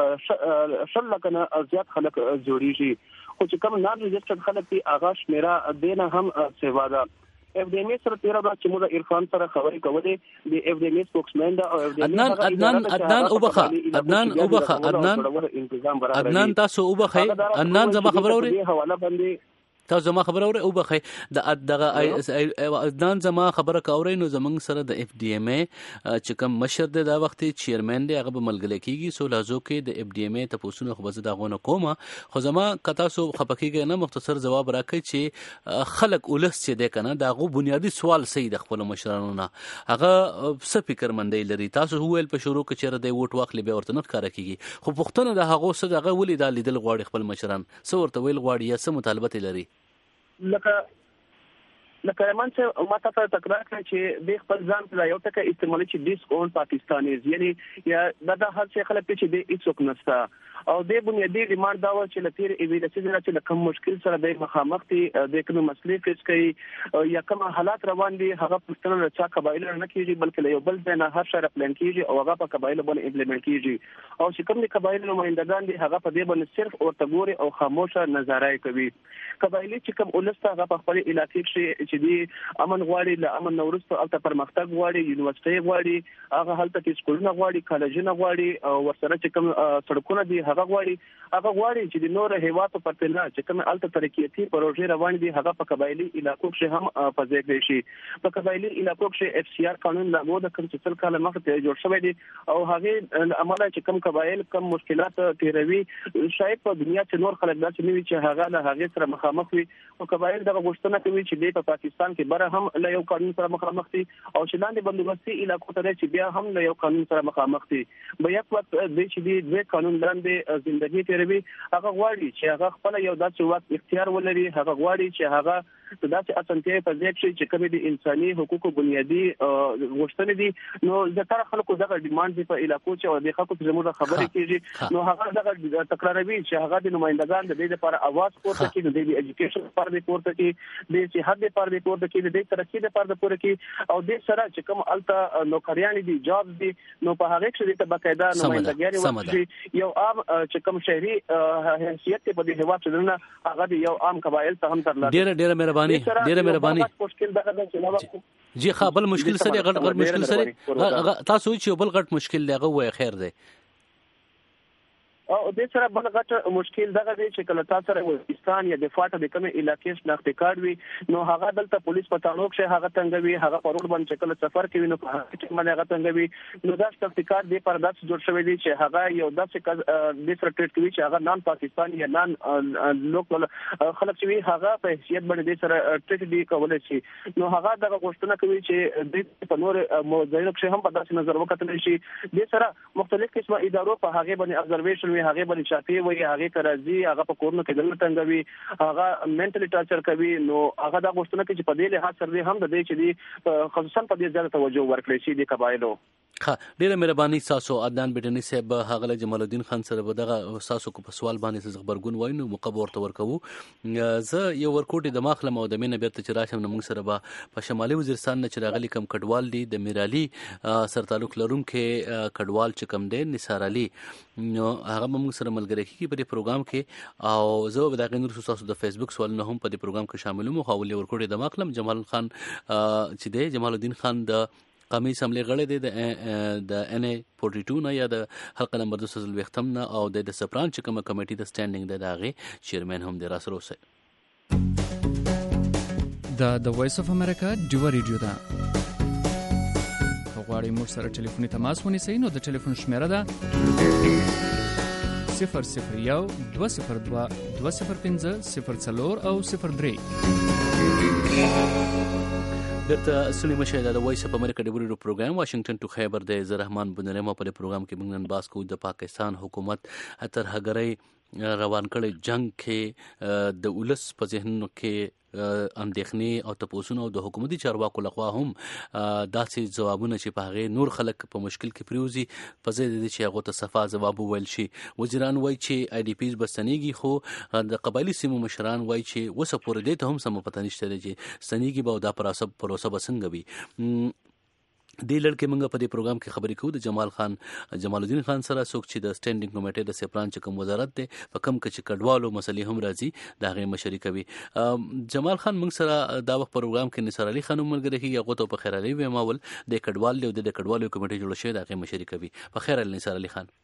H: نږدې شل لکه نه زیات خلک جوړیږي خو چې کوم نان ريجسترډ خلک دي هغه شمیره دینه هم سیوا ده اف ډي ام ای سره تیر ورځ چې موږ عرفان سره خبرې کولې د اف ډي ام ای سپوکسمن دا او اف ډي ام ای
G: عدنان عدنان وبخه عدنان وبخه عدنان عدنان تاسو وبخه عدنان زما خبر اوري
H: حواله باندې
G: تاسو زما خبر اوري او بخي د دغه عدنان زما خبره کاوري نو زمنګ سره د اف ډي ام ای چې کوم مشر د وخت چیرمن دی هغه به ملګری کیږي سو لازو کې د اف ډي ام ای تاسو نه خو بز دغه کومه خو زما کتا سو خپکیږي نه مختصر جواب راکړي چې خلک ولس چې دی کنه دغه بنیادی سوال صحیح د خپل مشرانو نه هغه څه فکر مندي لري تاسو ویل په شروع کې چیرې د ووټ واخلې به ورته نه ښکارا کیږي خو پښتون د هغه څه دغه ولې د لیدل غواړي خپل مشران څو ورته ویل غواړي یا څه مطالبه لري
H: لکه لکه رحمان صاحب ما ته تکرار کړ چې د خپل ځان ته یو ټکی استعمالي چې دیس اون پاکستانیز یعنی یا دا هر څه خلک چې د هیڅوک نشته او د بنیادی ډیماند دا و چې لتیر ایوی د سیده چې کوم مشکل سره د مخامخ دي د کوم مسلې فیس کوي یا کوم حالات روان دي هغه پښتنه رچا قبایل نه کیږي بلکې یو بل ځای نه هر شهر پلان کیږي او هغه په قبایل باندې امپلیمنٹ کیږي او چې کوم د قبایل نمائندگان دي هغه په دې باندې صرف ورته ګوري او خاموشه نظارای کوي قبایلی چې کوم ولسته هغه په خپل علاقې کې چې دی امن غواړي له امن نورسته الته پرمختګ غواړي یونیورسيټي غواړي هغه هلته کې سکولونه غواړي کالجونه غواړي او ورسره چې کوم سړکونه دي هغه غواړي هغه غواړي چې د نور هیوادو په تله چې کوم الته ترقیاتي پروژې روان دي هغه په قبایلی علاقو کې هم په ځای کې شي په قبایلی علاقو کې اف سی آر قانون لاګو د کوم څه کال مخکې جوړ شوی دی او هغه عمله چې کوم قبایل کوم مشکلات تیروي شاید په دنیا کې نور خلک داسې نه وي چې هغه له هغه سره مخامخ وي او قبایل دغه غوښتنه کوي چې په پاکستان کې بره هم له یو قانون سره مخامخ دي او چې لاندې بندوبستي علاقو ته چې بیا هم له یو قانون سره مخامخ دي به یک وخت د چې دی د قانون لاندې ژوندۍ تیروي هغه غواړي چې هغه خپل یو داسې وخت اختیار ولري هغه غواړي چې هغه داسې اسانتیا په ځای کې چې کوم د انساني حقوقو بنیادی غوښتنې دي نو زتر خلکو دغه ډیماند په علاقو چې او د خلکو په زموږ خبرې کېږي نو هغه دغه تکراروي چې هغه د نمائندگان د دې لپاره اواز پورته کوي د ایجوکیشن لپاره د پورته کوي د صحت لپاره د پورته کوي د ترقی لپاره د پورته کوي او د سره چې کوم الته نوکریان دي جاب دي نو په هغه کې د باقاعده نمائندګي ورکړي یو عام چې کوم شهري حیثیت په دې هوا چې نه هغه د یو عام قبایل ته هم ترلاسه
G: ډیره ډیره مهرباني ډیره مهرباني جی ښه بل مشکل سره غټ غټ مشکل سره تاسو چې بل غټ مشکل دی هغه وای خیر دی
H: او د سره بل غټ مشکل دغه دی چې کله تاسو سره وزیرستان یا د فاټه د کومه علاقې شناخت کارت وي نو هغه دلته پولیس په تعلق شي هغه څنګه وي هغه په روډ باندې کله سفر کوي نو په هغه کې باندې هغه څنګه وي نو دا شناخت کارت دی پر داس جوړ شوی دی چې هغه یو داسې د سره ټریټ کوي چې هغه نان پاکستاني یا نان لوکل خلک چې هغه په حیثیت باندې د سره ټریټ دی کولای شي نو هغه دغه غوښتنه کوي چې د په نور موضوعاتو کې هم په داسې نظر وکتل شي د سره مختلف قسمه ادارو په هغه باندې ابزرویشن هغه باندې چاپی وي هغه ترازی هغه په کورونو کې دلته څنګه هغه منټلی ټارچر کوي نو هغه دا غوښتنه کوي چې په دې له حد سره هم د دې چې دی خصوصا په دې ځای ته توجه ورکړي شي د قبایلو
G: ښه ډیره مهرباني تاسو عدنان بټنی صاحب هغه جمال الدین خان سره به دغه تاسو کو په سوال باندې څه خبرګون وای نو مقبر ورته ورکوو زه یو ورکوټي د ماخله مو د مینه بیرته چې راشم نو موږ سره به په شمالي وزیرستان نه چې راغلي کم کډوال دي د میرالي سره تعلق لرونکي کډوال چې کم دي نثار علي نو هغه موږ سره ملګری کیږي په دې پروګرام کې او زه به دغه نور تاسو د فیسبوک سوال نه هم په دې پروګرام کې شامل مو خو ولې ورکوټي د ماخلم جمال خان چې دی جمال الدین خان د قومي اسمبلی غړی دی د د ان ای فورټي ټو نه یا د حلقه نمبر دوه سوه وختم نه او د سپران چې کومه کمیټي د سټانډینګ د داغه چیرمن هم دی راسره اوسه
C: د د وایس اف امریکا ډیو ریډیو دا غواړئ موږ سره ټلیفوني تماس ونیسئ نو د ټلیفون شمیره ده صفر صفر یو دوه صفر دوه دوه صفر پنځه صفر څلور او صفر درې
G: بیرته سنی مشه د وایس اپ امریکا د ورو پروګرام واشنگټن ټو خیبر د زرحمان بنرمه په پروګرام کې موږ نن باس کوو د پاکستان حکومت اتر هغری روان کړي جنگ کې د ولس په ذهنونو کې اندېښنې او تپوسونه او د حکومتي چارواکو لخوا هم داسې ځوابونه چې په هغه نور خلک په مشکل کې پریوزي په ځای د چې هغه ته صفا ځواب وویل شي وزیران وایي چې آی ډي پیز بستنیږي خو د قبایلی سیمو مشران وایي چې وسه پورې دې ته هم سم پته نشته چې ستنیږي به دا پروسه پروسه بسنګ وي دې لړ کې موږ په دې پروګرام کې خبرې کوو د جمال خان جمال الدین خان سره څوک چې د سټانډینګ کمیټې د سپران چې کوم وزارت دی په کم کې چې کډوالو مسلې هم راځي دا غي مشري کوي جمال خان موږ سره دا وخت پروګرام کې نثار علي خان ملګری کیږي هغه ته په خیر علي وې ماول د کډوال له د کډوالو کمیټې جوړ شوی دا غي مشري کوي په خیر علي نثار علي خان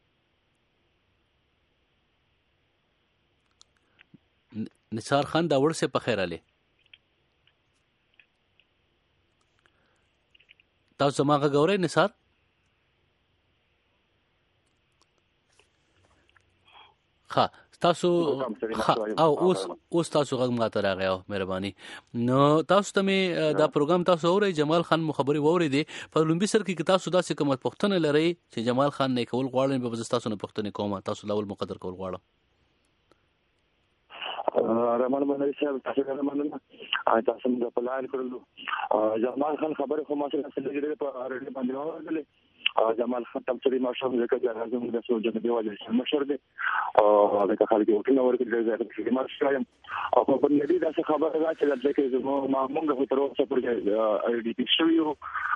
G: نثار خان دا ورسه په خیر علي تاسو ما غوړې نثار ها تاسو او اوس اوس تاسو غږ ماته راغی او مهرباني نو تاسو ته دا پروګرام تاسو اورئ جمال خان مخبري ووري دي په لومبي سر کې تاسو داسې کومه پښتنه لري چې جمال خان نه کول غواړي به تاسو نه پښتنه کومه تاسو لاول مقدر کول غواړم
L: رحمان بنری صاحب تاسو ته مننه تاسو موږ په لار کړلو جمال خان خبره خو ما سره سره په اړه باندې ورغله جمال خان تم سری ماشوم ځکه چې راځم د سو جنبي واجب مشر دی او هغه خلک یو ټینګ ورکړي چې ما شایم او په دې د خبره راځي چې زمو ما موږ په تر اوسه پورې اې ډي پی شویو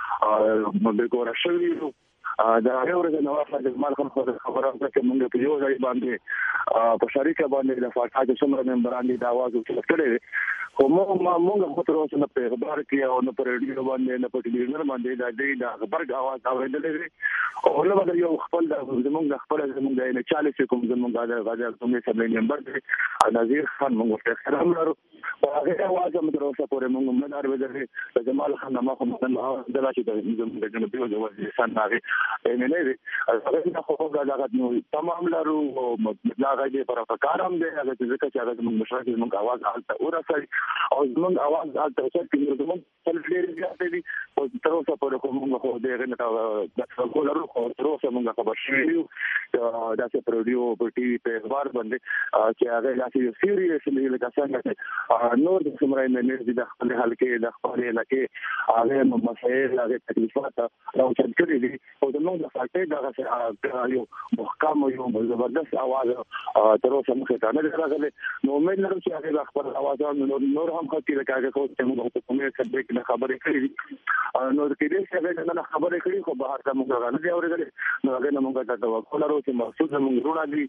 L: او موږ ګورا شویو دا یو ورځ نو واخله جمال خان خو خبره ده چې موږ په یو ځای باندې په شریکه باندې د فاټا چې څومره ممبران دي دا आवाज وکړي خو موږ موږ خو تر اوسه نه په خبر کې او نه په ریډیو باندې نه په ټلویزیون باندې دا دې دا خبر आवाज اورېدلې او له بده یو خپل د زموږ خپل زموږ د نه چالیس کوم زموږ د غاځر کوم څه ممبر دی نذیر خان موږ ته احترام لرو هغه आवाज هم تر اوسه پورې موږ نه دار ودرې جمال خان ما خو مثلا د لاشي د زموږ د جنوبي وزیر سان هغه نه نه هغه خو دا نو تمام لرو دا غږی پر کارم دی هغه چې ځکه چې هغه موږ مشرک موږ आवाज حالت ورسړي او موږ आवाज حالت ورسړي چې موږ څل ډېر زیات دي او تر اوسه پورې کوم خو دې نه دا ټول لرو خو تر اوسه موږ خبر شوو دا چې پر ریډیو پر ټي وي په اخبار باندې چې هغه لاسي سیریسلی لکه څنګه نور د سمرای مې دې د خپل حل کې د خپل علاقې هغه مسایل هغه تکلیفات راوچت کړی دي او د موږ د فاټې دغه یو محکم یو زبردست आवाज تر اوسه موږ ته نه راغلی نو امید لرم چې هغه خپل आवाज نور نور هم خاطر راکاږي خو چې موږ په کومه څه کې خبرې کړې نو د دې څه نه خبرې کړې خو بهر ته موږ غواړو دی اورېدل نو هغه موږ ته توقع لرو چې مقصود موږ روړا دي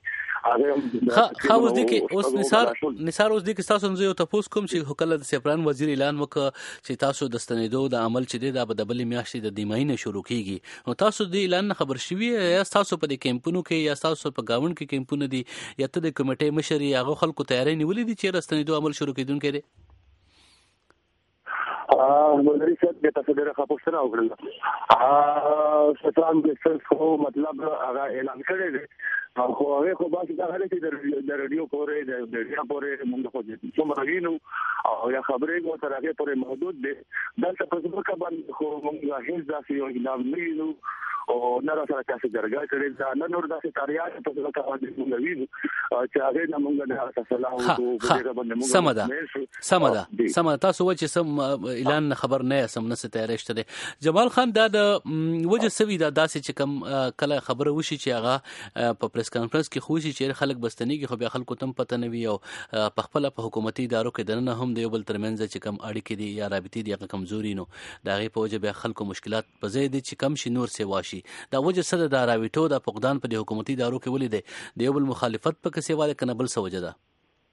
L: هغه
G: خا اوس دي کې اوس نثار نثار اوس دي کې تاسو نو یو تاسو کوم چې حکومت د سپران وزیر اعلان وکړ چې تاسو د ستنیدو د عمل چې دی د بدبلې میاشتې د دیماینه شروع کیږي نو تاسو د اعلان خبر شوی یا تاسو په دې کیمپونو کې یا تاسو په گاوند کې کیمپونه دي یا ته د کمیټې مشر یا هغه خلکو تیاری نیولې دي چې رستنیدو عمل شروع کیدونکې دي
L: ا مولوی صاحب د تاسو ډیره خپوښتنه وکړه ا ستان د څه مطلب هغه اعلان کړی دی خو هغه خو باسي دا هله چې د ریډیو پورې د ریډیو پورې موږ خو دې څومره غینو او یا خبرې مو تر هغه پورې محدود دي دا څه په څه باندې خو موږ هیڅ داسې یو اعلان نه او گورنر سره تاسو درګه کړی دا نه نور داسې کاریات په څه کار باندې موږ وینو چې هغه نه موږ نه تاسو الله او په باندې موږ
G: سمدا سمدا سمدا تاسو چې سم اعلان خبر نه سم نه ستایرشته دي جمال خان دا د وجه سوي دا داسې چې کم کله خبره وشي چې هغه په پریس کانفرنس کې خوشي چې خلک بستنیږي خو بیا خلکو تم پته نه وي او په خپل په حکومتي ادارو کې دنه هم د یو بل ترمنځ چې کم اړیکې دي یا رابطې دي هغه کمزوري نو دا غي په وجه بیا خلکو مشکلات په ځای دي چې کم شي نور سی واشي دا وجه سره د راويټو د فقدان په حکومتي ادارو کې ولې دي د یو بل مخالفت په کسي والے کنه بل سوجه ده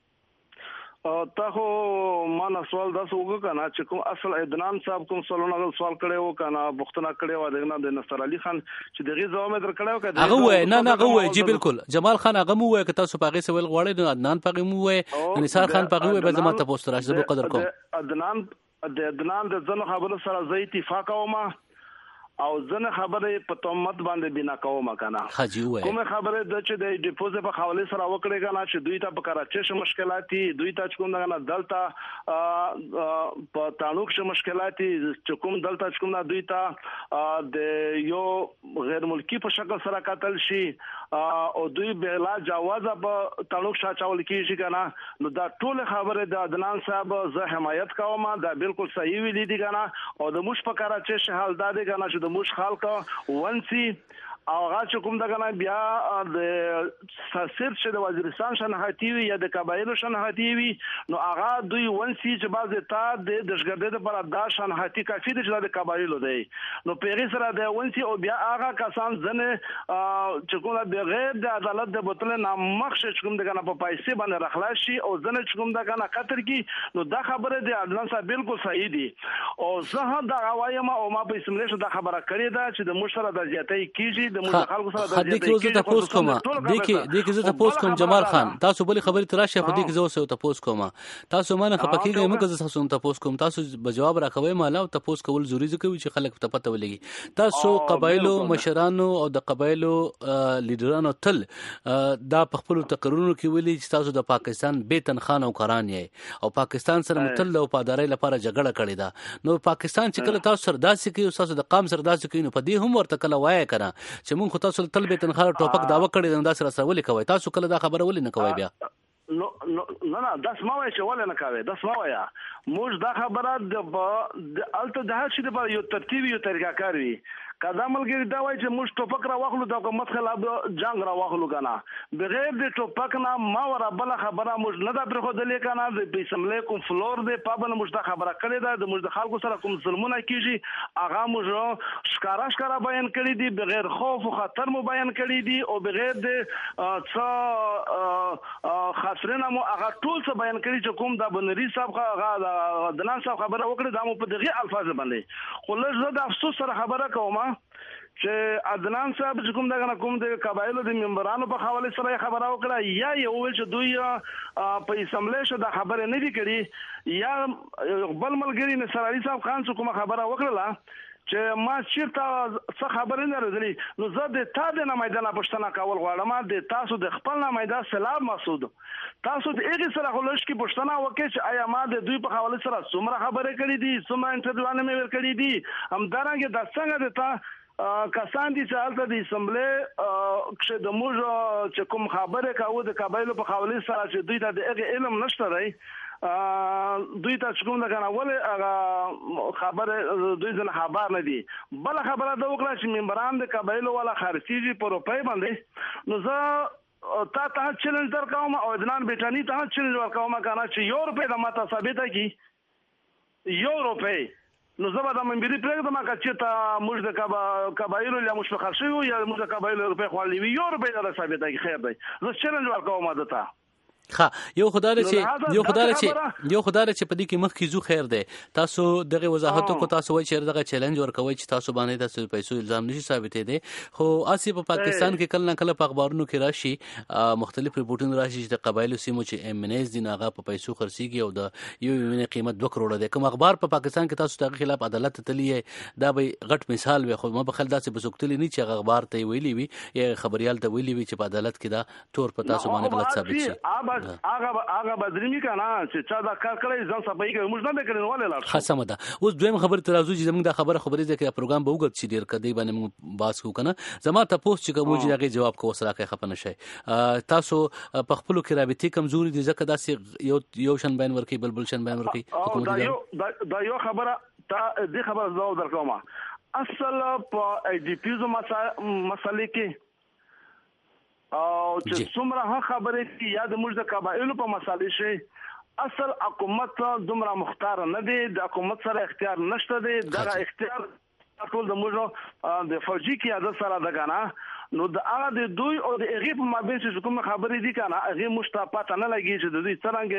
I: ته خو ما سوال دا سوګه کنه چې کوم اصل عدنان صاحب کوم سوالونه سوال کړي وو کنه بوختنه کړي و دغه د نصر علي خان چې دغه ځواب در کړو کنه
G: هغه وای نه نه هغه وای جی بالکل جمال خان هغه مو وای که تاسو پاغه سوال غواړئ نو عدنان پاغه مو وای نثار خان پاغه وای به زما ته پوسټ راځي به قدر کوم
I: عدنان د عدنان د ځنه خبرو سره زه اتفاق کوم او ځنه خبره په تهمت باندې بنا کوم کنه
G: حاجی وای
I: کومه خبره د چې د ډیپوزټ په حواله سره وکړي کنه چې دوی ته په کراچۍ ش مشکلات دي دوی ته کوم نه دلته په تانوک ش مشکلات دي چې کوم دلته کوم نه دوی ته د یو غیر ملکی په شکل سره قتل شي او دوی بلا جواز په تانوک شا چاول کیږي کنه نو دا ټول خبره د عدنان صاحب زه حمایت کوم دا بالکل صحیح ویلي دي کنه او د مش په کراچۍ ش حال دا دي کنه چې موږ خلک ونسي او هغه چې کوم دغه بیا د ساسر چې د وزیرستان شناختی وي یا د قبایلو شناختی وي نو هغه دوی ونسي چې بعض ته د دشګردې لپاره دا شناختی کافي دي چې د قبایلو دی نو پیغی سره د ونسي او بیا هغه کسان ځنه چې کوم د غیر د عدالت د بوتل نامخ چې کوم دغه په پیسې باندې رخلاص شي او ځنه چې کوم دغه قطر کی نو دا خبره د عدالت صاحب بالکل صحیح دي او زه دا وایم او ما په اسمبلی دا خبره کړې ده چې د مشره د زیاتې کیږي
G: خدای کې زه تاسو کوم د کې د کې زه تاسو کوم جمال خان تاسو بلې خبرې تراشه خو د کې زه اوسه تاسو کوم تاسو مانه خپکیږئ موږ زه تاسو تاسو کوم تاسو به جواب راکوي مالا او تاسو کول ضروري ځکه چې خلک ته پته ولګي تاسو قبایلو مشرانو او د قبایلو لیډرانو تل دا په خپل تقریرونو کې ویلي چې تاسو د پاکستان به تنخان او قران یې او پاکستان سره متل او پاداري لپاره جګړه کړې ده نو پاکستان چې کله تاسو سره داسې کوي تاسو د قام سره داسې کوي نو په دې هم ورته کله وایي کنه چې موږ تاسو تل به تنخواه ټوپک داوا کړی دا سره سره ولې کوي تاسو کله دا خبره ولې نه کوي بیا
I: نو نه نه داس ما وای چې ولې نه کوي داس ما وای موږ دا خبره د الته د هر شي لپاره یو ترتیب یو طریقه کاروي کدا ملګری دا وای چې موږ ټوپک را واخلو د حکومت خلاف جنگ را واخلو کنه بغیر د ټوپک نه ما ورا بل خبره موږ نه دا پرخو دلې کنه د اسمبلی کوم فلور دی پابن موږ دا خبره کړې ده د موږ د خلکو سره کوم ظلمونه کیږي اغه موږ ښکارا ښکارا بیان کړی دي بغیر خوف او خطر مو بیان کړی دي او بغیر د څه خاصرنه مو اغه ټول څه بیان کړی چې کوم د بنری صاحب هغه د نن صاحب خبره وکړه دا مو په دغه الفاظ باندې خو لږ د افسوس سره خبره کوم چې عدنان صاحب چې کوم دغه کوم د قبایلو د ممبرانو په حواله سره خبره وکړه یا یو چې دوی په اسمبلی شه د خبره نه دی کړي یا بل ملګری نصر علي صاحب خان څخه کوم خبره وکړه چې ما چیرته څه خبره نه راځي نو زه د تا د نمایندګۍ پښتنه کول غواړم د تاسو د خپل نمایندګۍ سلام مسعود تاسو د هغه سره خلوش کې پښتنه وکړي چې آیا ما د دوی په حواله سره څومره خبره کړې دي څومره انټرویوونه مې ور کړې دي هم درانګه د څنګه د تا کسان دي چې حالت د اسمبلی چې د موږ چې کوم خبره کاوه د قبایلو په حواله سره چې دوی ته د هغه علم نشته دی دوی ته کوم د غنولې هغه خبره دوی ځنه خبر نه دي بل خبره دا وکړه چې ممبران د قبایلو ولا خارجي په روپۍ باندې نو زه تا ته چیلنج درکوم او عدنان بیٹانی ته چیلنج ورکوم کنه چې یو روپۍ د ماته ثابته کی یو روپۍ نو زه به د منبري پرېږدم که چېرته موږ د قبایلو یا موږ په خرڅ شوي یا موږ د قبایلو روپۍ خوړلې وي یو روپۍ درته ثابته کړي خیر دی زه چیلنج ورکوم ده ته
G: ښه یو خدای چې یو خدای چې یو خدای چې په دې کې مخکې زو خیر دی تاسو دغه وضاحت کو تاسو وایي چې دغه چیلنج ورکوي چې تاسو باندې تاسو پیسو الزام نشي ثابتې دي خو اسی په پاکستان کې کله نه کله په اخبارونو کې راشي مختلف ریپورتونه راشي چې د قبایلو سیمو چې ام ان ایس دي هغه په پیسو خرڅيږي او د یو یو قیمت دوه کروڑه دی کوم اخبار په پاکستان کې تاسو دغه خلاف عدالت تللی دا به غټ مثال وي خو ما په خل داسې بسوکتلی نه چې اخبار ته ویلي وي یا خبريال ته ویلي وي چې په عدالت کې دا تور په تاسو باندې غلط ثابت شي
I: هغه هغه هغه بدرمي کنه چې چا دا کار کړی ځان صفای کوي موږ نه کړی ولې لاړ
G: خاصه ده. اوس دویم خبر تر راځو چې زموږ دا خبره خبرې ځکه پروګرام به وګت چې ډیر کدی باندې موږ باس کو کنه زما ته پوسټ چې کوم چې هغه جواب کو سره کې خپنه شي تاسو په خپل کې رابطې کمزوري دي ځکه دا یو یو شن بیان ورکی بلبل شن بیان ورکی
I: حکومت دا یو دا یو خبره تا دې خبره زو درکوم اصل په ای ډی پی زو مسالې کې او چې څومره ها خبرې چې یاد موږ د قبایلو په مسالې شي اصل حکومت دومره مختار نه دی د حکومت سره اختیار نشته دی دا اختیار ټول د موږ د فوجي کې عادت سره د غانا نو د هغه د دوی او د هغه په مابین چې کوم خبرې دي کنه هغه مشتاقات نه لګي چې د دوی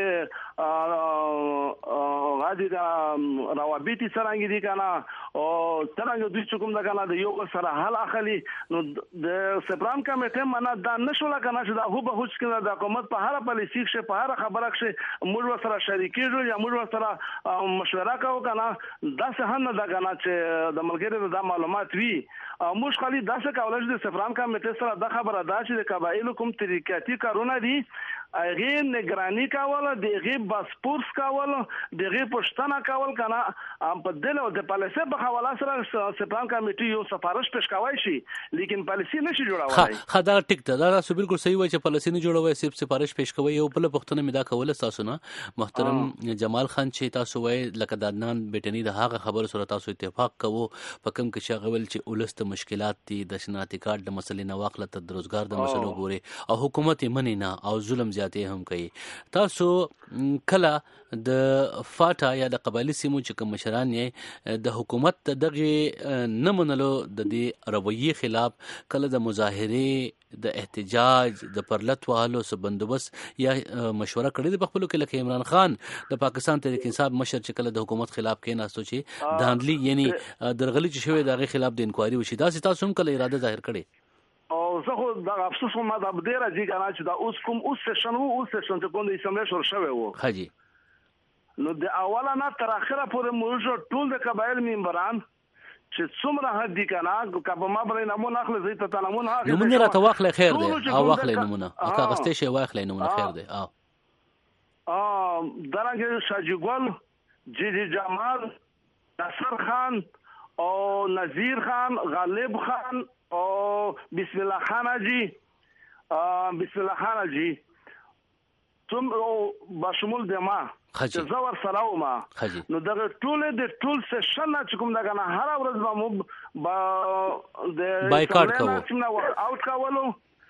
I: څنګه غادي دا روابط څنګه دي کنه او څنګه دوی چې کوم دا کنه د یو سره حل اخلي نو د سپرام کمیټه منا دا نشول کنه چې دا هو به هوڅ کنه د حکومت په هر پالیسی کې په هر خبره کې موږ سره شریکېږو یا موږ سره مشوره کوو کنه دا څه نه دا کنه چې د ملګری د معلومات وي موږ خالي دا څه کولای چې د سپرام کمیټه سره د خبره دا چې د قبایلو کوم طریقاتي کارونه دي هغه نگرانی کول دغه پاسپورت کول دغه پښتنه کول کنه په دله د پالیسي په حواله سره سپرام کمیټه یو سفارش پیش کوي شي لیکن پالیسي نشي جوړولای
G: ها دا ټیک ده دا راسو بالکل صحیح وای چې پالیسي نه جوړوي صرف سفارش پیش کوي یو بل پښتنه مې دا کوله تاسو نه محترم جمال خان چې تاسو وای لکه د عدنان بیٹنی د هغه خبر سره تاسو اتفاق کوو په کوم کې شغول چې ولست مشکلات دي د شناختی کارت د مسلې نه واخله ته د روزګار د مسلو ګوري او حکومت یې منی نه او ظلم زیاتې هم کوي تاسو کله د فاټا یا د قبایلی سیمو چې کوم مشران یې د حکومت دغه نه منلو د دې رویې خلاف کله د مظاهره د احتجاج د پرلط والو سره بندوبست یا مشوره کړې د خپل کې لکه عمران خان د پاکستان تحریک انصاف مشر چې کله د حکومت خلاف کې ناستو چې داندلی یعنی درغلي چې شوی دغه خلاف د انکوایري وشي دا تاسو هم کله اراده ظاهر کړې
I: او زه خو دا افسوس ما د ډیره دي کنه چې دا اوس کوم اوس سیشن وو اوس سیشن ته کوم د اسمبلی شور شوی وو
G: حاجی
I: نو د اوله نه تر اخره پورې موږ ټول د قبایل ممبران چې څومره هدي کنه کبه ما بل نمونه اخلي زي ته نمونه اخلي
G: نمونه راته واخلې خیر دی او واخلې نمونه اکا غستې شی واخلې نمونه خیر دی او
I: ا درنګ شاجګل جی جمال نصر خان او نذیر خان غالب خان او بسم الله خان جی بسم الله خان جی تم بشمول دما چې زور سره ما نو دغه ټول د ټول سیشن چې کوم دغه هر ورځ به مو با د
G: بایکاټ کوو
I: اوټ کولو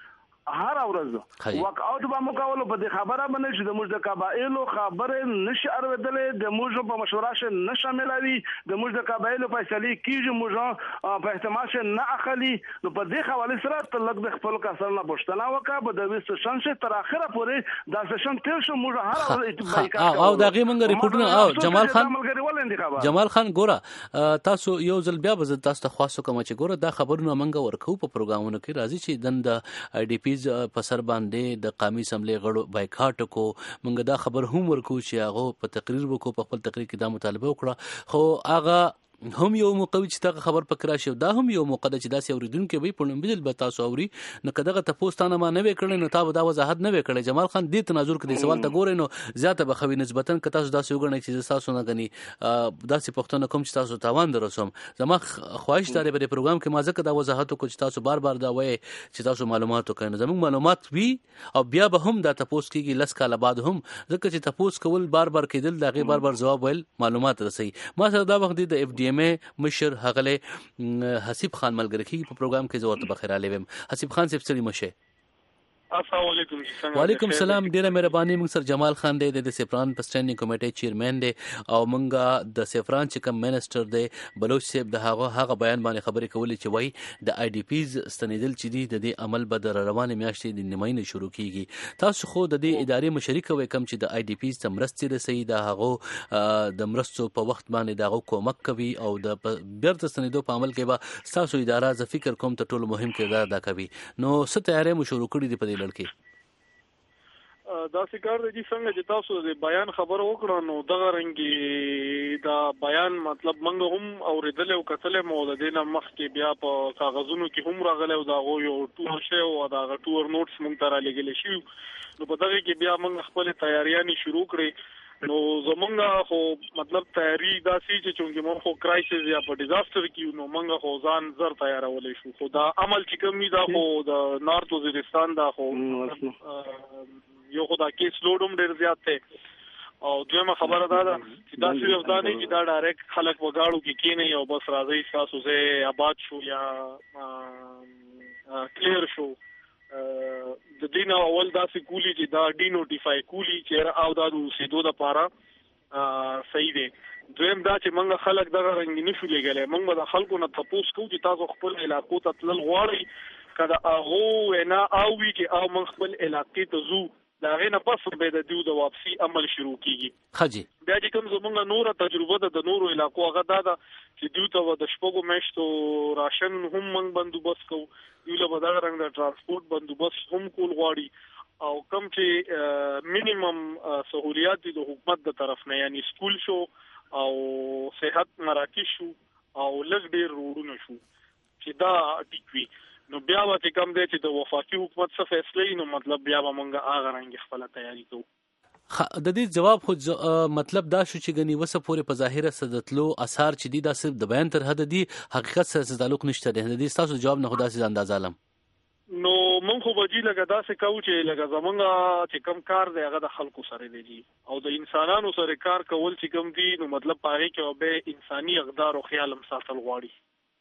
I: هر ورځ وک اوټ به مو کولو په دې خبره باندې چې د موږ د قبایلو خبره نشي اورېدلې د موږ په مشوره شه نه شاملوي د موږ د قبایلو فیصله کیږي موږ په احتمال شه نه اخلي نو په دې حواله سره تلک د خپل کسر نه پښتنه وکا په د سیشن شه تر اخره پورې د سیشن تیر شو موږ هر ورځ بایکاټ
G: او دغه موږ ریپورتونه او جمال خان جمال خان ګوره تاسو یو ځل بیا به تاسو ته خاصو کوم چې ګوره دا خبرونه موږ ورکو په پروګرامونو کې راځي چې د ای ډی پی په سر باندې د قومي اسمبلی غړو بایکاټ کو موږ دا خبر هم ورکو چې هغه په تقریر وکړو په خپل تقریر کې دا مطالبه وکړه خو هغه هم یو موقع چې تا خبر پکرا شو دا هم یو موقع چې دا سوریدونکو به په نومبل به تاسو اوري نو کداغه تاسو ما نه وکړل نو تا به دا وضاحت نه وکړل جمال خان دې تناظر کې سوال ته ګورئ نو زیاته به خوي نسبتا ک تاسو دا سوګنه چې تاسو نه غني دا سي پښتون کوم چې تاسو تاوان درسوم زما خواهش داره په پروګرام کې ما ځکه دا وضاحت کو چې تاسو بار بار دا وایي چې تاسو معلومات وکړئ زموږ معلومات وی او بیا به هم دا تاسو کېږي لس کاله بعد هم ځکه چې تاسو کول بار بار کېدل دا غي بار بار جواب ویل معلومات رسي ما سره دا وخت د اف ډي ام ای مشر هغله حسیب خان ملګری کی په پروګرام کې زورت بخیر علیوم حسیب خان صاحب سلام شه
M: السلام علیکم
G: وعلیکم السلام ډیره مهرباني موږ سره جمال خان دی د سفران پسټنډینګ کمیټې چیرمن دی او موږ د سفران چې کوم منسٹر دی بلوچ صاحب د هغه هغه بیان باندې خبرې کولې چې وای د آی ډی پیز ستنیدل چې دی د دې عمل به د روانه میاشتې د نیماینه شروع کیږي تاسو خو د دې ادارې مشرک وي کوم چې د آی ډی پیز تمرستي رسي د هغه د مرستو په وخت باندې دغه کومک کوي او د بیرته ستنیدو په عمل کې به تاسو اداره ز فکر کوم ته ټول مهم کردار ادا کوي نو ست تیارې مو شروع کړې دی په لړکی
M: داسې کار دی چې څنګه چې تاسو د بیان خبره وکړه نو دغه رنګي دا بیان مطلب موږ هم اورېدل او کتل مو د دې نه مخکې بیا په کاغذونو کې هم راغلی او دا یو ټور شی او دا ټور نوټس موږ ته رالیږلی شي نو په دغه کې بیا موږ خپل تیاریانې شروع کړې نو زمونږ خو مطلب تیاری داسې چې چونکې موږ خو کرایسس یا په ډیزاستر کې نو موږ خو ځان زر تیارولای شو خو دا عمل چې کوم دا خو د نارت وزیرستان دا خو یو خو دا کیس لوډ هم ډېر زیات دی او دویمه خبره دا ده چې دا صرف دا نه چې دا ډایرکټ خلک وګاړو کې کېني او بس راځي تاسو زه آباد شو یا کلیر شو د دین اول داسې کولی چې دا ډی نوټیفای کولی چې او دا د اوسېدو دپاره صحیح دی دویم دا چې موږ خلک دغه رنګ نه شو لېږلی موږ به د خلکو نه تپوس کوو چې تاسو خپل علاقو ته تلل غواړئ که د هغو وینا او وي چې او موږ خپل علاقې ته ځو د هغې نه پس به د دوی د واپسي عمل شروع کېږي
G: ښه جي
M: بیا چې کوم زموږ نوره تجربه ده د نورو علاقو هغه دا ده چې دوی ته به د شپږو میاشتو راشن هم موږ بندوبست کوو دوی له به دغه رنګ د ترانسپورټ بندوبست هم کول غواړي او کوم چې مینیمم سهولیات دي د حکومت د طرف نه یعنی سکول شو او صحت مراکز شو او لږ ډېر روډونه شو چې دا ټیک وي نو بیا به چې کوم دی چې د وفاقي حکومت څه فیصله نو مطلب بیا به موږ هغه رنګ خپله تیاری کوو
G: د دې جواب خو مطلب دا شو چې غني وسه پورې په ظاهره صدتلو اثار چې دي دا صرف د بیان تر حد دي حقیقت سره تعلق نشته د دې تاسو جواب نه خدا سي اندازه علم
M: نو مونږ خو بجی لګا داسې کوو چې لګا زمونږ چې کم کار دی هغه د خلکو سره دی او د انسانانو سره کار کول چې کم دي نو مطلب پاره کې به انساني اقدار او خیال هم ساتل غواړي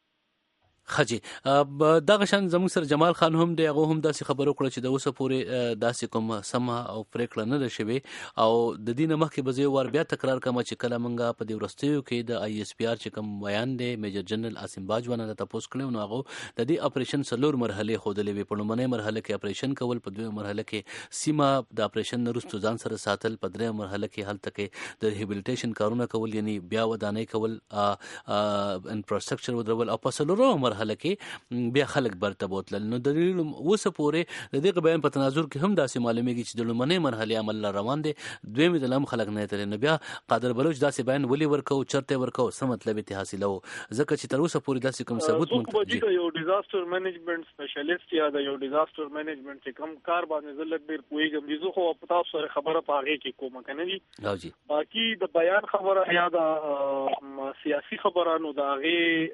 G: خجی دغه شان زموږ سره جمال خان هم دی هغه هم داسې خبرو کړ چې د اوسه پورې داسې کوم سم او پریکړه نه ده شوی او د دې نه مخکې به زه ور بیا تکرار کوم چې کله مونږه په دې ورستیو کې د آی ایس پی آر چې کوم بیان دی میجر جنرال عاصم باجوانه د تاسو کړو نو هغه د دې اپریشن سلور مرحله خودلې وي په لومړنۍ مرحله کې اپریشن کول په دویمه مرحله کې سیمه د اپریشن نرستو ځان سره ساتل په دریمه مرحله کې هلته کې د ریهابلیټیشن کارونه کول یعنی بیا ودانۍ کول انفراستراکچر ودرول او په سلورو مرحله کې بیا خلک برته بوتل نو د اوسه پورې د دې بیان په تناظر کې هم داسې معلومیږي چې د لومړنۍ مرحله عمل روان دي دویمه د لم خلک نه تل نو بیا قادر بلوچ داسې بیان ولي ورکو چرته ورکو څه مطلب ته حاصلو ځکه چې تر اوسه پورې داسې کوم ثبوت
M: مونږ ته یو ډیزاستر منیجمنت سپیشلیست یا د یو ډیزاستر منیجمنت چې کوم کار باندې زلک ډیر کویګم دي زه خو په تاسو سره خبره پاږی کې کوم کنه دي
G: او جی
M: باقي د بیان خبره یا د سیاسي خبرانو دا غي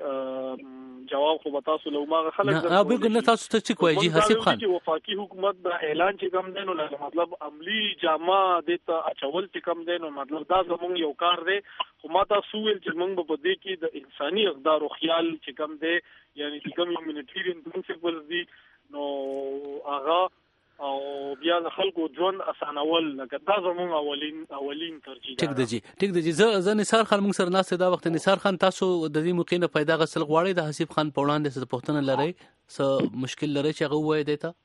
M: جواب خو تاسو له ما خلک
G: نه به ګنه تاسو ته چې کوی جی حسیب خان
M: چې وفاقي حکومت دا اعلان چې کوم دینو له مطلب عملی جامه د ته اچول چې کوم دینو مطلب دا زموږ یو کار دی خو ما تاسو ویل چې موږ په دې کې د انساني اقدار او خیال چې کوم دی یعنی چې کوم هیومانیټیرین پرنسپلز دي نو هغه او بیا د خلکو ژوند اسانول لکه دا زموږ اولین اولین ترجیح
G: ټیک دی جی ټیک دی جی زه زه نثار خان موږ سره ناسته دا وخت نثار خان تاسو د دې موقع نه پیدا غسل غواړي د حسیب خان په وړاندې څه پوښتنه لري څه مشکل لري چې هغه وایي دیتا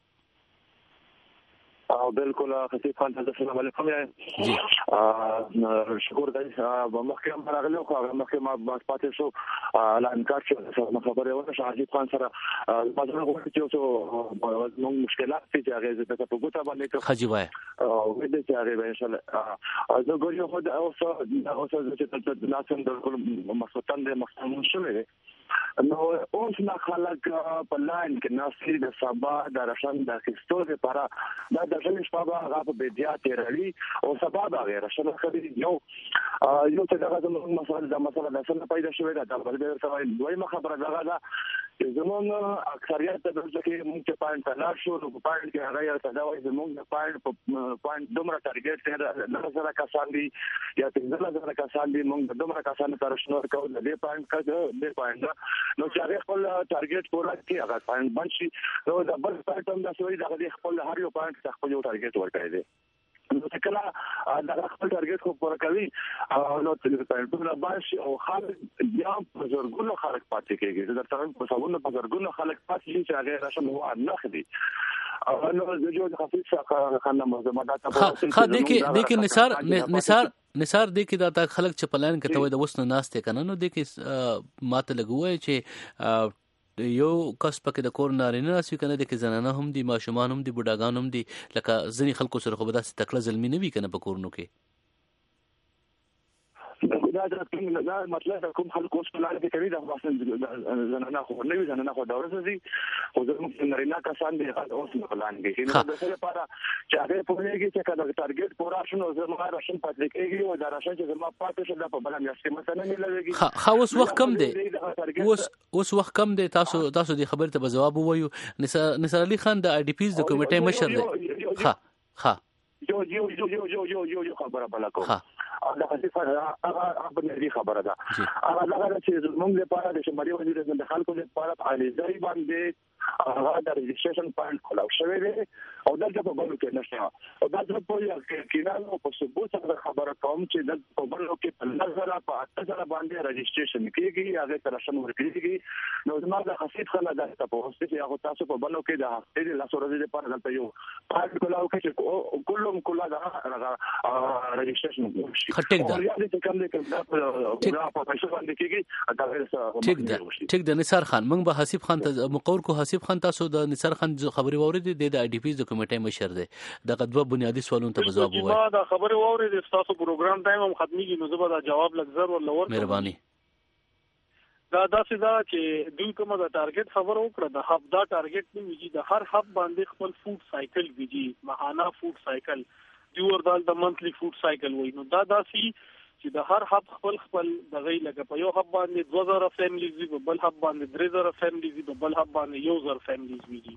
L: بالکل حسیب خان ته السلام علیکم
G: جی
L: شکر دی مخکې هم راغلی خو هغه مخکې ما بس پاتې شو اعلان کار چې خبره ونه شو حسیب خان سره مثلا غواړي چې اوس موږ مشکلات چې هغه زه په ګوته باندې
G: خجی وای
L: او دې چې هغه ان شاء الله زه ګورم خو اوس اوس چې د ناسم د مسوتان د مخصوص شوی نو اوس نه خلک په لاین کې ناسري د سبا د راشن د کیستو لپاره دا د ژوند شپه هغه په بیا تیرلی او سبا دا غیر راشن خري یو یو ته دا زموږ مسله د مسله د سره پیدا شوې ده د بل ډیر سره دوی خبره دا ده چې زموږ اکثریت د ځکه موږ چې پاین تلار شو نو پاین کې هغه یو څه دا وایي زموږ پاین په پاین دومره ټارګټ ته نه سره کسان دي یا څنګه سره کسان دي موږ دومره کسان ته راشنور کوو د دې پاین کړه د پاین نو چې هغه خپل ټارګټ پوره کړي هغه پاین بنشي نو د بل پاټم د سوي دغه خپل هر یو پاین څخه خپل ټارګټ ورکړي دي نو چې کله دا خپل ټارګټ خو پوره کوي نو چې پاینټونه باشي او خلک یا په زرګونو خلک پاتې کېږي د ترن په ساونه په زرګونو خلک پاتې چې هغه راشم هو نه خدي او نو د جو د خفيف څخه خانه مزمدات
G: په خا دې کې دې کې نثار نثار نثار دې کې دا خلک چې پلان کوي د وسنه ناشته کنه نو دې کې ماته لګوي چې یو کس پکې د کور نارینه ناست وي که نه دی که زنانه هم دي ماشومان هم دي بوډاګان هم دي لکه ځینې خلکو سره خو به داسې تکړه زلمي نه وي که نه په کورونو کې
L: دا دا مطلب کوم خلک اوس په لاره کې کوي دا واسه زنانه خو نه وي زنانه خو دا ورسې خو زموږ نارینه کسان دي اوس په لاره کې نو د څه لپاره چې هغه په لاره کې چې کله ټارګټ پورا شنو زما راشن پاتې کېږي او دا راشن چې زما پاتې شو دا په بل میاشت کې مثلا نه لګي
G: خو اوس وخت کم دی اوس اوس وخت کم دی تاسو تاسو دې خبرې ته جواب ووایو نثار علي خان د آی ډي پیز د کمیټې مشر دی ها ها
L: یو یو یو یو یو یو یو خبره بلا کو دا هغه بنري خبره ده هغه هغه چې موږ لپاره د شمالي وزیر د خلکو لپاره په علیزای باندې هغه د ريجستریشن پوینټ کولاو شوی دی او دا په بلو کې نشته او دا په یو کې نه په ثبوت سره خبره کوم چې د په بلو کې په نظر په اته باندې ريجستریشن کیږي هغه تر شنو ورکیږي نو زما د خاصیت خلا د تاسو چې هغه تاسو په بلو کې د هفته د لاسو ورځې لپاره دلته یو پارت کولاو کې کلهم کلا دا ريجستریشن
G: ټیک ده ټیک ده ټیک ده نثار خان موږ به حسیب خان ته مقور کو حسیب خان تاسو د نثار خان خبري واورېدې د آی ډي پی د کمیټې مشر دی دغه دوه بنیادی سوالونو ته جواب وایي
M: ما دا خبري واورېدې تاسو پروګرام ټایم هم ختميږي نو زه به دا جواب لګزر ول ور
G: مهرباني
M: دا داسې دا چې دوی کومه دا ټارګټ خبر وکړه د هب دا ټارګټ نه ویږي د هر هب باندې خپل فود سایکل ویږي ماهانه فود سایکل دیور دال د منثلی فود سایکل وای نو دا داسي چې د هر هب خپل خپل د غي لکه په یو هب باندې دوه زره فیملیز وي په بل هب باندې درې زره فیملیز وي په بل هب باندې یو زره فیملیز وي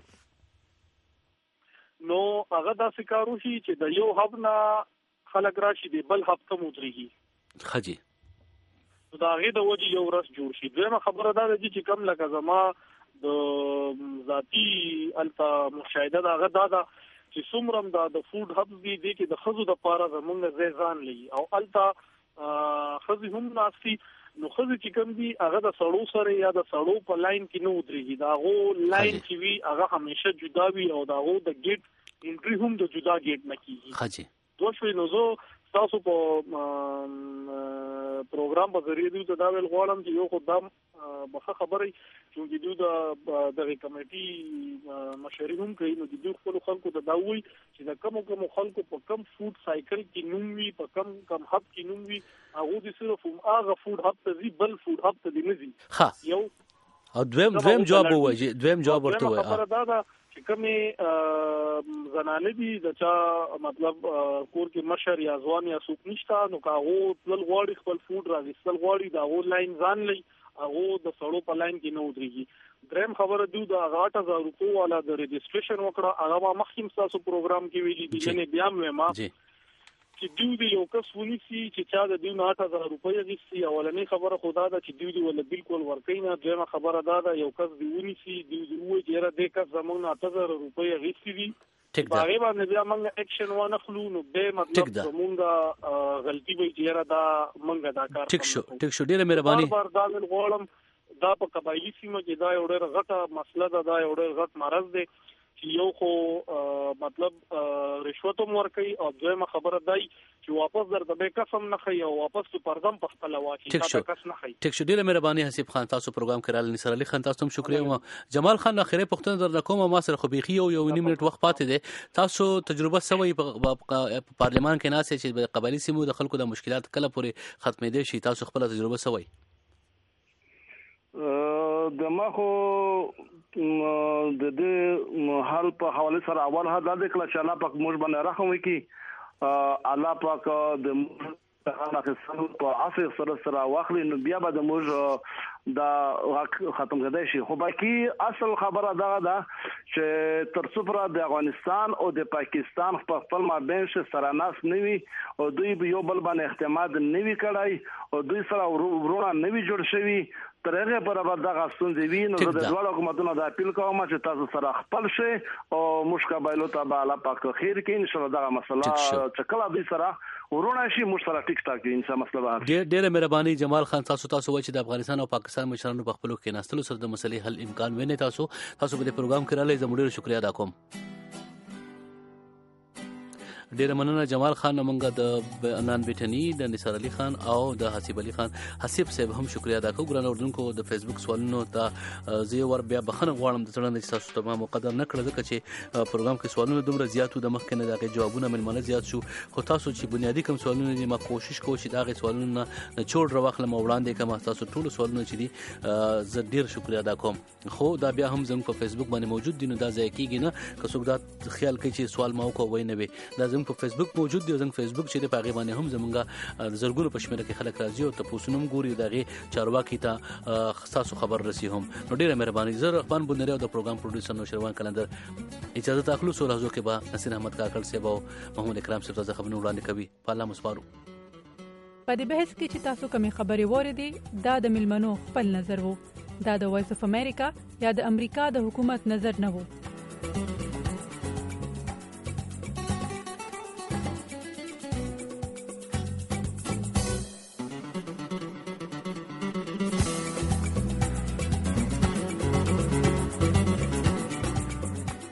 M: نو هغه داسې کارو شي چې د یو هب نه خلک راشي د بل هب ته مودريږي
G: خجي
M: نو دا غي د وجه یو رس جوړ شي دغه خبره ده چې کم لکه زما د ذاتی التا مشاهده دا غدا دا چې څومره دا د فود هبز دي دي چې د خزو د پاره زمونږ ځان لې او التا خزي هم ناسي نو خزي چې کوم دي هغه د سړو سره یا د سړو په لاین کې نه ودرېږي دا غو لاین چې وی هغه همیشه جدا وي او دا غو د گیټ انټری هم د جدا گیټ نه کیږي
G: خاجي
M: دوه شوي نو زه تاسو په پروګرام په ذریعہ دوی ته دا ویل غواړم چې یو خدام بخښه خبرې چې دوی د دغه کمیټي مشورې هم کوي نو دوی خپل خلکو ته دا وایي چې د کوم کوم خلکو په کم فود سایکل کې نوم وي په کم کم هب کې نوم وي هغه د صرف هغه فود هب ته وی بل فود هب ته دی نه وي یو
G: او دویم دویم جواب وایي دویم جواب ورته وایي
M: خبره دا ده چې کومه زنانه دي د چا مطلب کور کې مشر یا ځوان یا څوک نشته نو کاغو تل غواړي خپل فود راځي تل غواړي دا غو لاین ځان لې هغه د سړو په لاین کې نه ودرېږي دریم خبره دی دا آठ हज़ार روپو والا د ريجستریشن وکړه هغه ما مخکیم تاسو پروګرام کې ویلي دي نه بیا مې ما چې دوی دی یو کس ونیسي چې چا د دوی آठ हज़ार روپۍ غوښتي اولنې خبره خدا دا چې دوی دی ول بالکل ورکینه دغه خبره دا دا یو کس دی ونیسي دوی وایي چې را دې کس زمونږ آठ हज़ार روپۍ غوښتي دي
G: ټیک ده
M: باغې باندې بیا موږ اکشن ونه خلو نو به مطلب زمونږ غلطي وي چې را دا موږ دا کار
G: ټیک شو ټیک شو ډیره مهرباني
M: بار دا غواړم دا په قبایلی سیمه کې دا یو ډېر غټه مسله ده دا یو ډېر غټ مرض دی چې یو خو مطلب رشوت هم ورکوي او دویمه خبره دی چې واپس درته به قسم نه خي او واپس په پردم په خپل واچي دا کس نه خي
G: ټیک شو ډیره مهرباني حسیب خان تاسو پروګرام کړل نثار علي خان تاسو هم شکریا جمال خان اخیری پښتون در کوم ما سره خو بيخي یو یو نیم منټ وخت پاتې دي تاسو تجربه سوي په پارلمان کې ناسه چې قبایلی سیمو د خلکو د مشکلات کله پورې ختمې دي شي تاسو خپل تجربه سوي
I: د ما خو د دې حال په حواله سره اول هدا د کله چې الله پاک موږ باندې رحم وکي الله پاک د هغه خصوص په عصر سره سره واخلي نو بیا به د موږ دا ختم کېدای شي خو باقي اصل خبره دا ده چې تر څومره د افغانستان او د پاکستان په خپل مابین سره ناس نوي او دوی به یو بل باندې اعتماد نوي کړای او دوی سره ورونه نوي جوړ شوي تر هغه برابر دغه ستونزې وي نو د ډول حکومتونو د اپیل کوم چې تاسو سره خپل شي او مشکل بایلو ته به الله پاک خیر کړي ان شاء الله دغه مسله چې کله دوی سره ورونه شي موږ سره ټیک ټاک ان شاء الله مسله
G: ډېر ډېر مهرباني جمال خان تاسو تاسو وایي چې د افغانستان او پاکستان مشرانو په خپلو کې ناستلو سره د مسلې حل امکان ویني تاسو تاسو په دې پروګرام کې راځي زموږ ډېر شکریا ادا کوم ډیر مننه جمال خان مونږه د انان بیٹنی د نثار علي خان او د حسیب علي خان. حسیب صاحب هم شکریا ادا کوم ګران اوردونکو د فیسبوک سوالونو ته زه ور بیا بخنه غواړم د څړنې تاسو ته ما مقدر نه کړل ځکه چې پروګرام کې سوالونه دومره زیاتو د مخ کې نه دغه جوابونه ملمنه زیات شو خو تاسو چې بنیادی کوم سوالونه دي ما کوشش کوم چې دغه سوالونه چوړ راوخلم وړاندې کوم تاسو ټول سوالونه چې دي زه ډیر شکریا ادا کوم. خو دا بیا هم زموږ په فیسبوک باندې موجود دي نو دا ځای کېږي نه که څوک دا خیال کوي چې سوال ما وکړ وای نه وي دا زموږ په فیسبوک موجود دی. زموږ فیسبوک چې په هغه باندې هم زموږه زرګونو په شمېر کې خلک راځي او تاسو نوم ګوري دغه چارواکي ته خاصو خبر رسي هم نو ډیره مهرباني. زه رحمان بندری او د پروګرام پروډوسر نو شروان کلندر اجازه تاخلو سو راځو کې با نصیر احمد کاکړ صاحب او محمد اکرام صاحب ته خبرونه وړاندې کوي. په الله مسپارو.
N: په دې بحث کې چې تاسو کومې خبرې وریدي دا د ملمنو خپل نظر وو دا د وایس اف امریکا یا د امریکا د حکومت نظر نه وو.